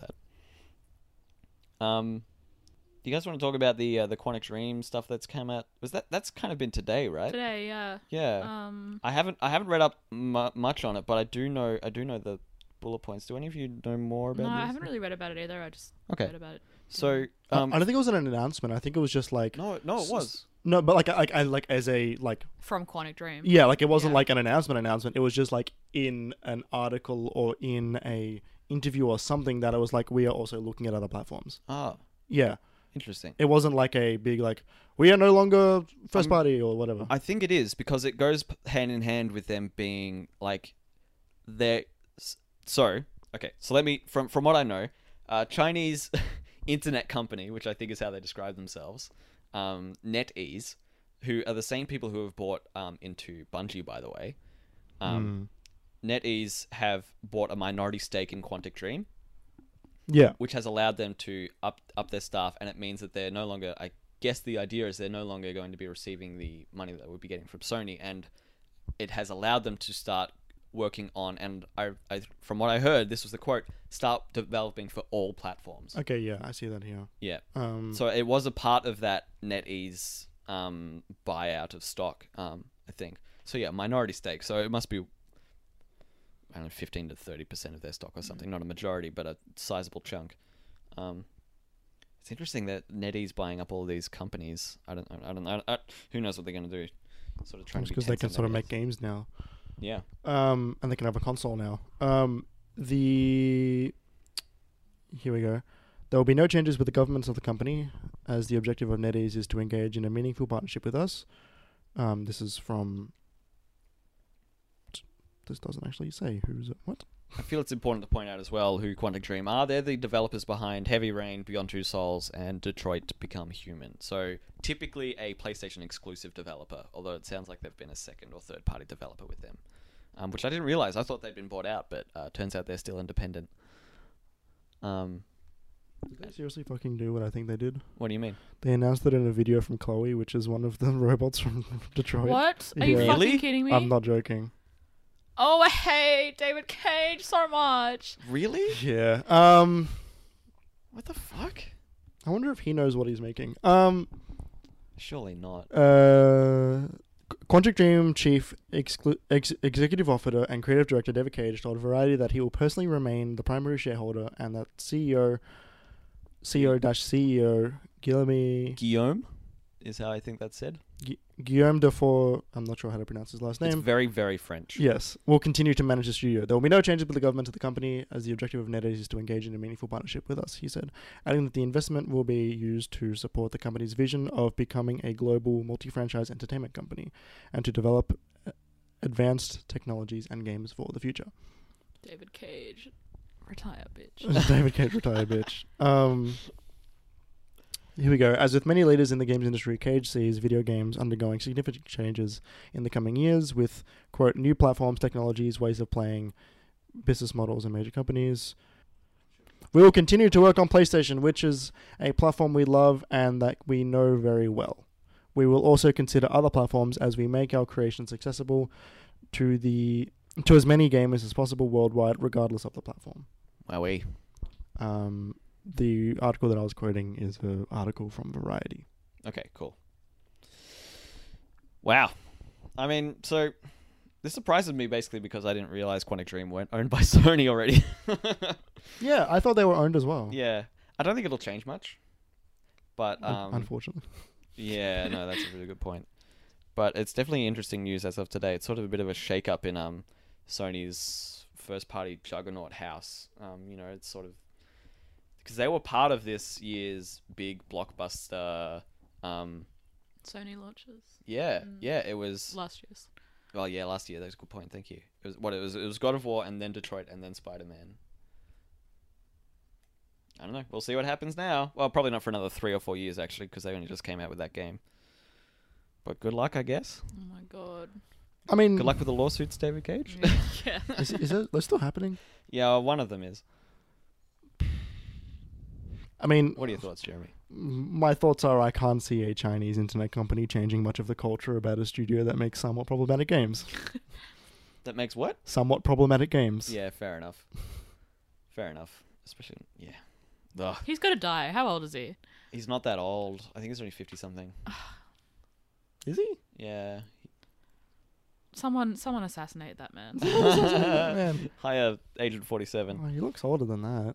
that. Um, do you guys want to talk about the uh, the Quantic Dream stuff that's come out? Was that that's kind of been today, right? Today, yeah. Yeah. Um, I haven't I haven't read up mu- much on it, but I do know I do know the bullet points. Do any of you know more about no, this? I haven't really read about it either. I just Okay. read about it. So I- um, I don't think it was an announcement. I think it was just like no, no, it was. no, but like like I like as a like From Quantic Dream. yeah, like it wasn't Yeah. like an announcement announcement. It was just like in an article or in a interview or something that it was like we are also looking at other platforms. Ah, Yeah, interesting. it wasn't like a big like we are no longer first Um, party or whatever. I think it is because it goes p- hand in hand with them being like they so okay. So let me from from what I know, uh, Chinese internet company, which I think is how they describe themselves, um, NetEase, who are the same people who have bought um, into Bungie, by the way. Um, NetEase have bought a minority stake in Quantic Dream, Yeah, which has allowed them to up up their staff, and it means that they're no longer. I guess the idea is they're no longer going to be receiving the money that they would be getting from Sony, and it has allowed them to start working on. And I, I from what I heard, this was the quote: "Start developing for all platforms." okay, yeah, I see that here. Yeah. Um, So it was a part of that NetEase um, buyout of stock, um, I think. So yeah, minority stake. So it must be, I don't know, fifteen to thirty percent of their stock or something. Not a majority, but a sizable chunk. Um, it's interesting that NetEase buying up all these companies. I don't, I don't know. I, I, who knows what they're going to do? Sort of trying to be because they can Tencent, sort of I make guess. games now. Yeah. Um, and they can have a console now. Um, the here we go. There will be no changes with the governance of the company, as the objective of NetEase is to engage in a meaningful partnership with us. Um, this is from. This doesn't actually say who's it. What? I feel it's important to point out as well who Quantic Dream are. They're the developers behind Heavy Rain, Beyond Two Souls, and Detroit Become Human. So typically a PlayStation exclusive developer, although it sounds like they've been a second or third party developer with them, um, which I didn't realize. I thought they'd been bought out, but uh, turns out they're still independent. Um, Did they seriously fucking do what I think they did? what do you mean? They announced it in a video from Chloe, which is one of the robots from Detroit. What? Are you Yeah. fucking Really? kidding me? I'm not joking. Oh, I hate David Cage so much. Really? Yeah. Um, What the fuck? I wonder if he knows what he's making. Um. Surely not. Uh, Quantic Dream Chief Exclu- Ex- Executive Officer and Creative Director David Cage told Variety that he will personally remain the primary shareholder and that C E O, C E O-C E O Guillaume, Guillaume is how I think that's said. Gu- Guillaume Dufour, I'm not sure how to pronounce his last It's name, very, very French. yes, will continue to manage the studio. There will be no changes with the government of the company, as the objective of NetEase is to engage in a meaningful partnership with us, he said, adding that the investment will be used to support the company's vision of becoming a global multi-franchise entertainment company and to develop uh, advanced technologies and games for the future. David Cage. Retire, bitch. David Cage, retired bitch. Um, here we go. As with many leaders in the games industry, Cage sees video games undergoing significant changes in the coming years with, quote, new platforms, technologies, ways of playing, business models, and major companies. We will continue to work on PlayStation, which is a platform we love and that we know very well. We will also consider other platforms as we make our creations accessible to the to as many gamers as possible worldwide, regardless of the platform. Wowee. Um, the article that I was quoting is an article from Variety. Okay, cool. Wow. I mean, so This surprises me basically because I didn't realize Quantic Dream weren't owned by Sony already. Yeah, I thought they were owned as well. Yeah, I don't think it'll change much. But Un- um, unfortunately. yeah, no, that's a really good point. But it's definitely interesting news as of today. It's sort of a bit of a shake-up in um Sony's first-party juggernaut house. Um, you know, it's sort of because they were part of this year's big blockbuster. Um, Sony launches yeah, Mm. yeah, it was. last year's. Well, yeah, last year. That's a good point. Thank you. It was what it was. It was God of War, and then Detroit, and then Spider Man. I don't know. We'll see what happens now. Well, probably not for another three or four years actually, because they only just came out with that game. But good luck, I guess. Oh my god. I mean, Good luck with the lawsuits, David Cage. yeah. is, is it, they're still happening? Yeah, one of them is. I mean, What are your thoughts, Jeremy? m- my thoughts are I can't see a Chinese internet company changing much of the culture about a studio that makes somewhat problematic games. That makes what? Somewhat problematic games. Yeah, fair enough. Fair enough. Especially, yeah. Ugh. He's gonna die. How old is he? He's not that old. I think he's only fifty something. Is he? Yeah. Someone, someone assassinate that man. Man, Hire Agent forty-seven. oh, he looks older than that.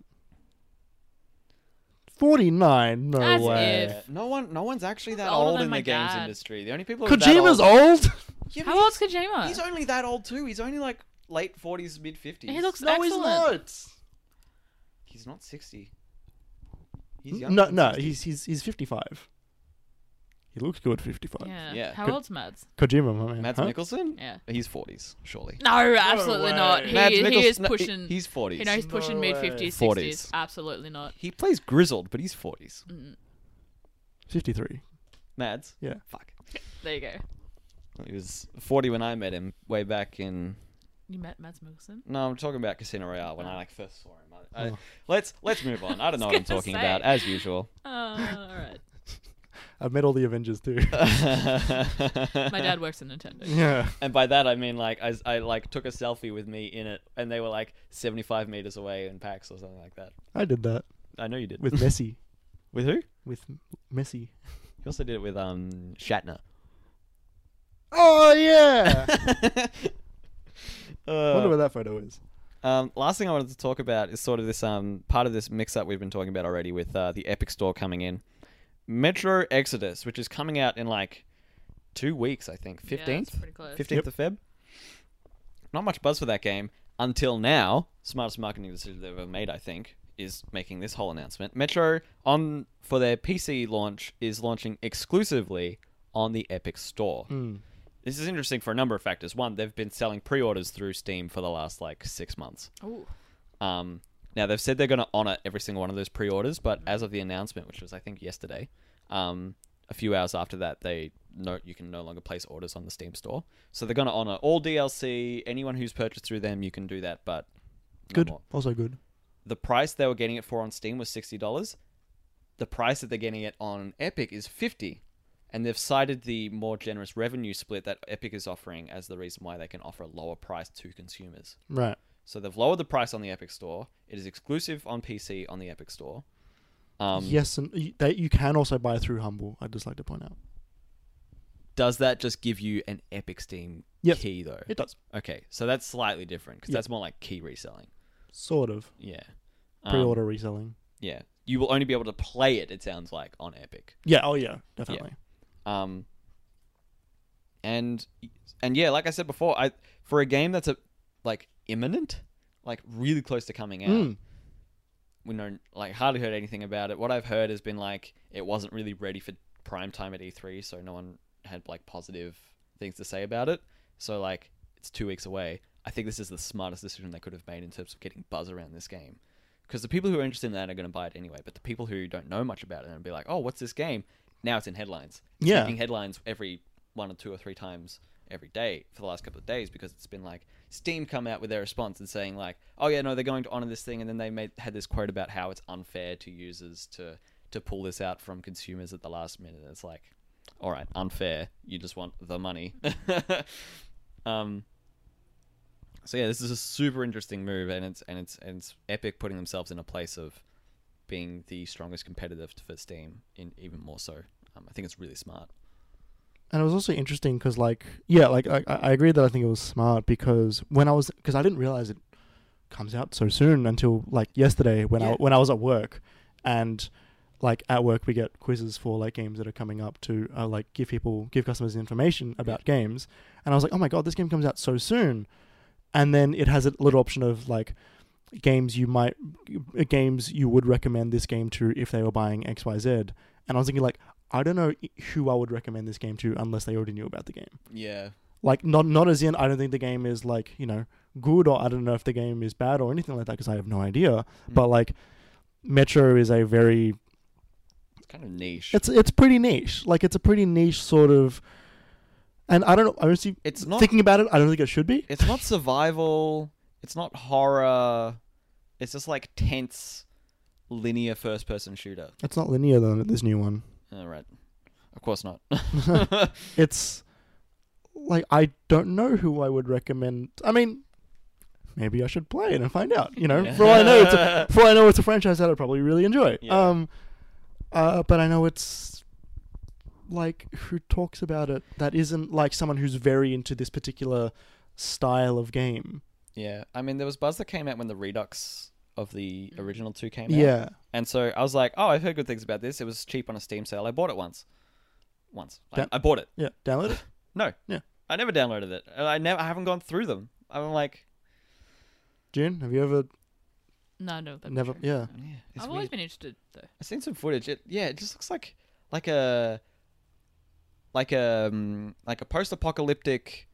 forty-nine? No As way. if. Yeah, no one, no one's actually that Older old than in my the games dad. industry. The only people who are that Kojima's old. old? Yeah, but How old's Kojima? He's only that old too. He's only like late forties, mid fifties. He looks No, excellent. he's not. He's not sixty. He's young. No, no, he's he's he's fifty-five. He looks good fifty-five. Yeah. Yeah. How Could- old's Mads? Kojima, my man. Mads huh? Mikkelsen. Yeah. He's forties, surely. No, absolutely way. not. He, Mads he Mikkels- is no, he- pushing. he's forties. you know, he's pushing No mid way. fifties, forties. sixties. Absolutely not. He plays grizzled, but he's forties. Mm. fifty-three. Mads. Yeah. Fuck. There you go. He was forty when I met him way back in. You met Mads Mikkelsen? No, I'm talking about Casino Royale when I like first saw him. I, I, Oh. let's let's move on. I don't know what I'm gonna talking say. about as usual. Oh, all right. I've met all the Avengers too. My dad works in Nintendo. Yeah. And by that I mean like I, I like took a selfie with me in it, and they were like seventy-five meters away in PAX or something like that. I did that I know you did. with Messi. with who? With M- Messi. You also did it with um Shatner. Oh yeah. Uh, Wonder where that photo is. Um, last thing I wanted to talk about is sort of this um part of this mix-up we've been talking about already with uh, the Epic Store coming in. Metro Exodus, which is coming out in like two weeks, I think. Yeah, fifteenth? that's pretty close. fifteenth of Feb. Not much buzz for that game until now. Smartest marketing decision they've ever made, I think, is making this whole announcement. Metro, on for their P C launch, is launching exclusively on the Epic Store. Mm. This is interesting for a number of factors. One, they've been selling pre-orders through Steam for the last like six months. Ooh. Um, now they've said they're going to honor every single one of those pre-orders, but as of the announcement, which was I think yesterday, um, a few hours after that, they no you can no longer place orders on the Steam store. So they're going to honor all D L C. Anyone who's purchased through them, you can do that, but no Good. more. Also good. The price they were getting it for on Steam was sixty dollars. The price that they're getting it on Epic is fifty dollars. And they've cited the more generous revenue split that Epic is offering as the reason why they can offer a lower price to consumers. Right. So they've lowered the price on the Epic Store. It is exclusive on P C on the Epic Store. Um, yes, and y- that you can also buy through Humble. I'd just like to point out. Does that just give you an Epic Steam Yes. key, though? It does. Okay, so that's slightly different, because Yeah. that's more like key reselling. Sort of. Yeah. Um, Pre-order reselling. Yeah. You will only be able to play it, it sounds like, on Epic. Yeah. Oh yeah. Definitely. Um, and and yeah, like I said before, I for a game that's a like imminent, like really close to coming out, Mm. we know like hardly heard anything about it. What I've heard has been like it wasn't really ready for prime time at E three, so no one had like positive things to say about it. So like it's two weeks away. I think this is the smartest decision they could have made in terms of getting buzz around this game. Because the people who are interested in that are going to buy it anyway, but the people who don't know much about it and be like, "Oh, what's this game?" Now it's in headlines. It's Yeah. making headlines every one or two or three times every day for the last couple of days, because it's been like Steam come out with their response and saying like, "Oh yeah, no, they're going to honor this thing," and then they made had this quote about how it's unfair to users to to pull this out from consumers at the last minute. It's like, all right, unfair. You just want the money. um. So yeah, this is a super interesting move, and it's and it's and it's Epic putting themselves in a place of being the strongest competitor for Steam, in even more so. Um, I think it's really smart. and it was also interesting because, like, yeah, like I, I agree that I think it was smart because when I was because I didn't realize it comes out so soon until like yesterday when I Yeah. when I was at work, and like at work we get quizzes for like games that are coming up to uh, like give people give customers information about games, and I was like, oh my god, this game comes out so soon, and then it has a little option of like games you might uh, games you would recommend this game to if they were buying X Y Z, and I was thinking like, I don't know who I would recommend this game to unless they already knew about the game. Yeah. Like, not not as in I don't think the game is, like, you know, good, or I don't know if the game is bad or anything like that because I have no idea. Mm. But, like, Metro is a very... It's kind of niche. It's it's pretty niche. Like, it's a pretty niche sort of... And I don't know, honestly, It's not. thinking about it, I don't think it should be. It's not survival. It's not horror. It's just like tense, linear first-person shooter. It's not linear, though, this new one. Oh, right. Of course not. It's... Like, I don't know who I would recommend. I mean, maybe I should play it and find out. You know, Yeah. for all I know, it's a, for all I know, it's a franchise that I'd probably really enjoy. Yeah. Um, uh, but I know it's like who talks about it that isn't like someone who's very into this particular style of game. Yeah. I mean, there was buzz that came out when the Redux of the original two came out. Yeah, And so I was like, oh, I've heard good things about this. It was cheap on a Steam sale. I bought it once. Once. I, Down- I bought it. yeah. Download it. No. Yeah. I never downloaded it. I never. I haven't gone through them. I'm like, June, have you ever No, no, that'd be never? true. Yeah, yeah. It's I've weird. always been interested though. I've seen some footage. It yeah, it just looks like like a like a um, like a post-apocalyptic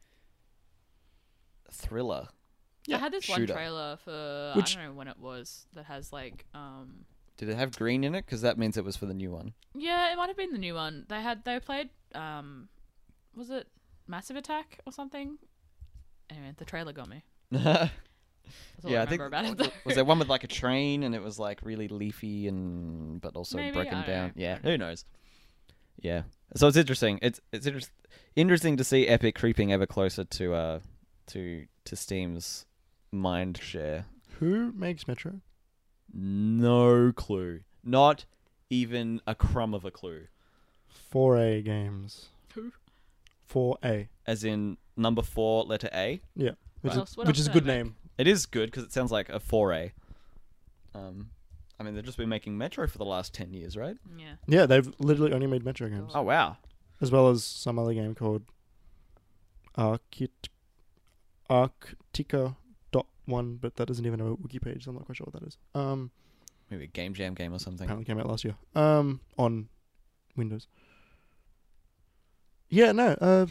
thriller. I had this Shooter. one trailer for Which- I don't know when it was that has like um Did it have green in it? Because that means it was for the new one. yeah, it might have been the new one. They had they played um was it Massive Attack or something? Anyway, the trailer got me. That's all Yeah, I I think remember about it. Though. was there one with like a train and it was like really leafy and but also Maybe, broken I don't down. know. Yeah, who knows? Yeah, so it's interesting. It's it's inter- interesting to see Epic creeping ever closer to uh to to Steam's mind share. who makes Metro? No clue. Not even a crumb of a clue. four A Games. Who? four A. As in number four, letter A. Yeah, which What is else- what which else is a do good they make? name. It is good because it sounds like a four A. Um, I mean, they've just been making Metro for the last ten years, right? Yeah. Yeah, they've literally only made Metro games, Oh, wow. as well as some other game called Archit Arctica dot one, but that doesn't even have a wiki page, so I'm not quite sure what that is. Um, Maybe a Game Jam game or something. apparently came out last year. Um, on Windows. Yeah, no. Uh,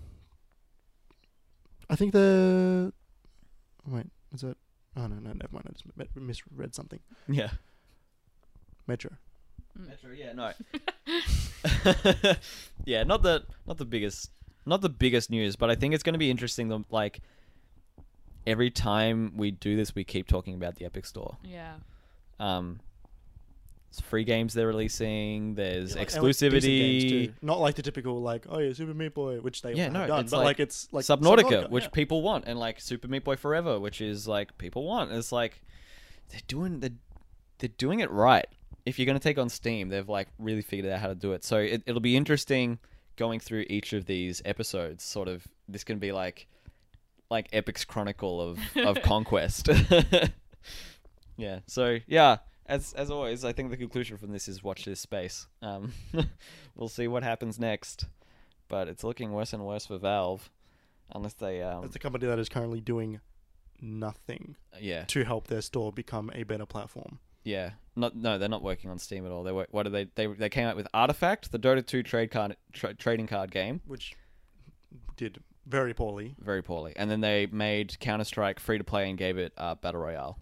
I think the wait, is that? Oh no, no, never mind. I just mi- misread something. Yeah. Metro. Mm. Metro, yeah, no. yeah, not the not the biggest not the biggest news, but I think it's going to be interesting. The, like every time we do this, we keep talking about the Epic Store. Yeah. Um, it's free games they're releasing. There's Yeah, like, and, like, decent games exclusivity. too. Not like the typical like, oh yeah, Super Meat Boy, which they Yeah, have no, done, it's but like like, it's like Subnautica, which yeah. people want, and like Super Meat Boy Forever, which is like people want. It's like they're doing the they're doing it right. If you're going to take on Steam, they've like really figured out how to do it. So it, it'll be interesting going through each of these episodes. Sort of, this can be like like Epic's chronicle of of conquest. Yeah. So yeah, as as always, I think the conclusion from this is watch this space. Um, we'll see what happens next, but it's looking worse and worse for Valve, unless they um It's a company that is currently doing nothing yeah to help their store become a better platform. yeah not no they're not working on Steam at all. They work, what are they they they came out with Artifact, the Dota two trade card tra- trading card game, Which did very poorly. very poorly, and then they made Counter Strike free to play and gave it uh, Battle Royale.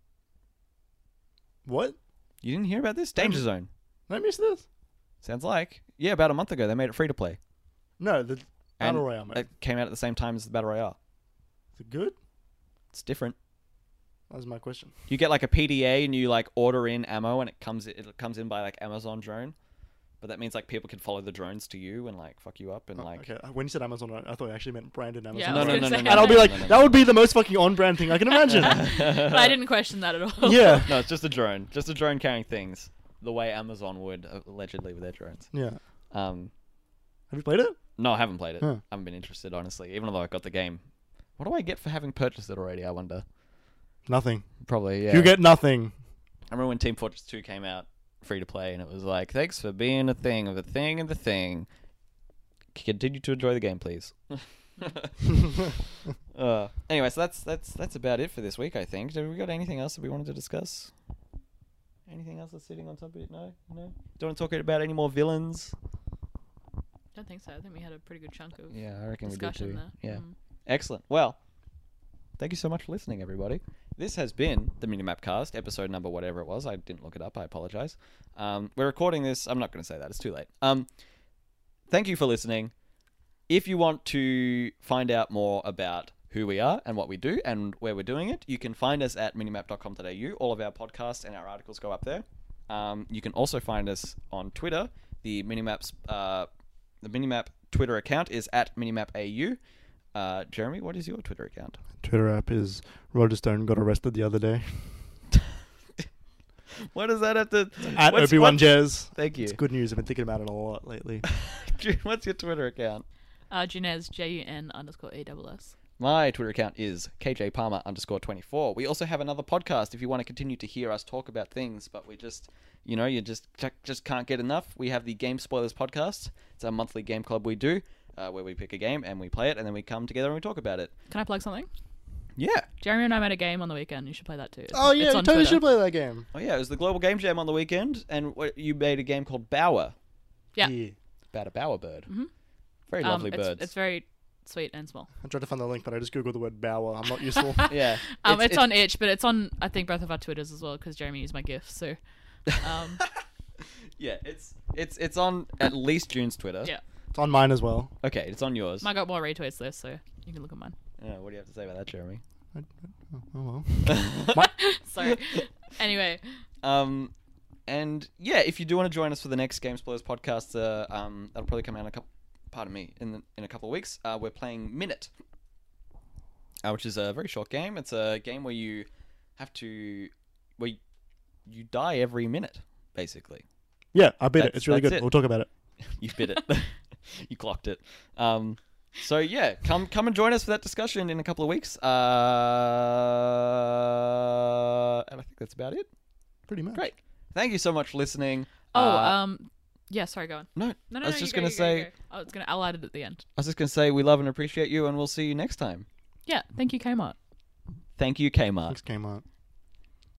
What? You didn't hear about this? Danger Zone. Did I miss this? Sounds like yeah, about a month ago they made it free to play. No, the And Battle Royale mode. It came out at the same time as the Battle Royale. Is it good? It's different. That was my question. You get like a P D A and you like order in ammo and it comes it comes in by like Amazon drone, but that means like people can follow the drones to you and like fuck you up and Oh, like okay. When you said Amazon, I I thought you actually meant branded Amazon. Yeah, I no was no gonna no, no say no And I'll be no, like, no, no, that no. would be the most fucking on-brand thing I can imagine. But I didn't question that at all. Yeah. No, it's just a drone, just a drone carrying things the way Amazon would uh, allegedly with their drones. Yeah. Um, Have you played it? No, I haven't played it. Huh. I haven't been interested, honestly. Even though I got the game. What do I get for having purchased it already? I wonder. Nothing. Probably, yeah. You get nothing. I remember when Team Fortress two came out, free to play, and it was like, thanks for being a thing of a thing and the thing. Continue to enjoy the game, please. uh, anyway, so that's that's that's about it for this week, I think. Have we got anything else that we wanted to discuss? Anything else that's sitting on top of it? No? No? Do you want to talk about any more villains? Don't think so. I think we had a pretty good chunk of Yeah, I reckon we did discussion too. there. Yeah. Mm. Excellent. Well, thank you so much for listening, everybody. This has been the Minimap Cast, episode number whatever it was. I didn't look it up. I apologize. Um, we're recording this. I'm not going to say that. It's too late. Um, thank you for listening. If you want to find out more about who we are and what we do and where we're doing it, you can find us at minimap dot com dot a u. All of our podcasts and our articles go up there. Um, you can also find us on Twitter. The Minimap's uh, the Minimap Twitter account is at minimapau. Uh, Jeremy, what is your Twitter account? Twitter app is Roger Stone got arrested the other day. What does that have to... At what's- Obi-Wan what's- Jez. Thank you. It's good news. I've been thinking about it a lot lately. What's your Twitter account? Uh, Junez, J U N underscore A S S. My Twitter account is K J Palmer underscore twenty-four. We also have another podcast if you want to continue to hear us talk about things, but we just, you know, you just just can't get enough. We have the Game Spoilers podcast. It's a monthly game club we do, uh, where we pick a game and we play it, and then we come together and we talk about it. Can I plug something? Yeah. Jeremy and I made a game on the weekend. You should play that too. It's, Oh, yeah, it's you on totally Twitter. should play that game. Oh, yeah. It was the Global Game Jam on the weekend, and what- you made a game called Bower. Yeah. About a bower bird. Mhm. Very Um, lovely it's, birds. It's very sweet and small. I tried to find the link, but I just googled the word Bower. I'm not useful. Yeah. Um, it's, on itch, but it's on I think both of our Twitters as well because Jeremy used my GIF. So, um, Yeah, it's it's it's on at least June's Twitter. yeah, It's on mine as well. Okay, it's on yours. mine got more retweets though, so you can look at mine. Yeah, what do you have to say about that, Jeremy? Oh, oh well. Sorry. Anyway, Um, and yeah, if you do want to join us for the next Game Spoilers podcast, uh, um, that'll probably come out in a couple. Pardon me, in the, in a couple of weeks. Uh, we're playing Minute, uh, which is a very short game. It's a game where you have to, where you, you die every minute, basically. Yeah, I beat it. That's- It's really that's good. it. We'll talk about it. You bit it. You clocked it. Um, so yeah, come come and join us for that discussion in a couple of weeks. Uh, and I think that's about it. Pretty much. Great. Thank you so much for listening. oh, Uh, um, yeah, sorry, go on. no, No, no, I was no, just you go, gonna you go, you say, go. Oh, it's gonna. I'll add it at the end. I was just gonna say, we love and appreciate you, and we'll see you next time. Yeah, thank you, Kmart. Thank you, Kmart. Thanks, Kmart.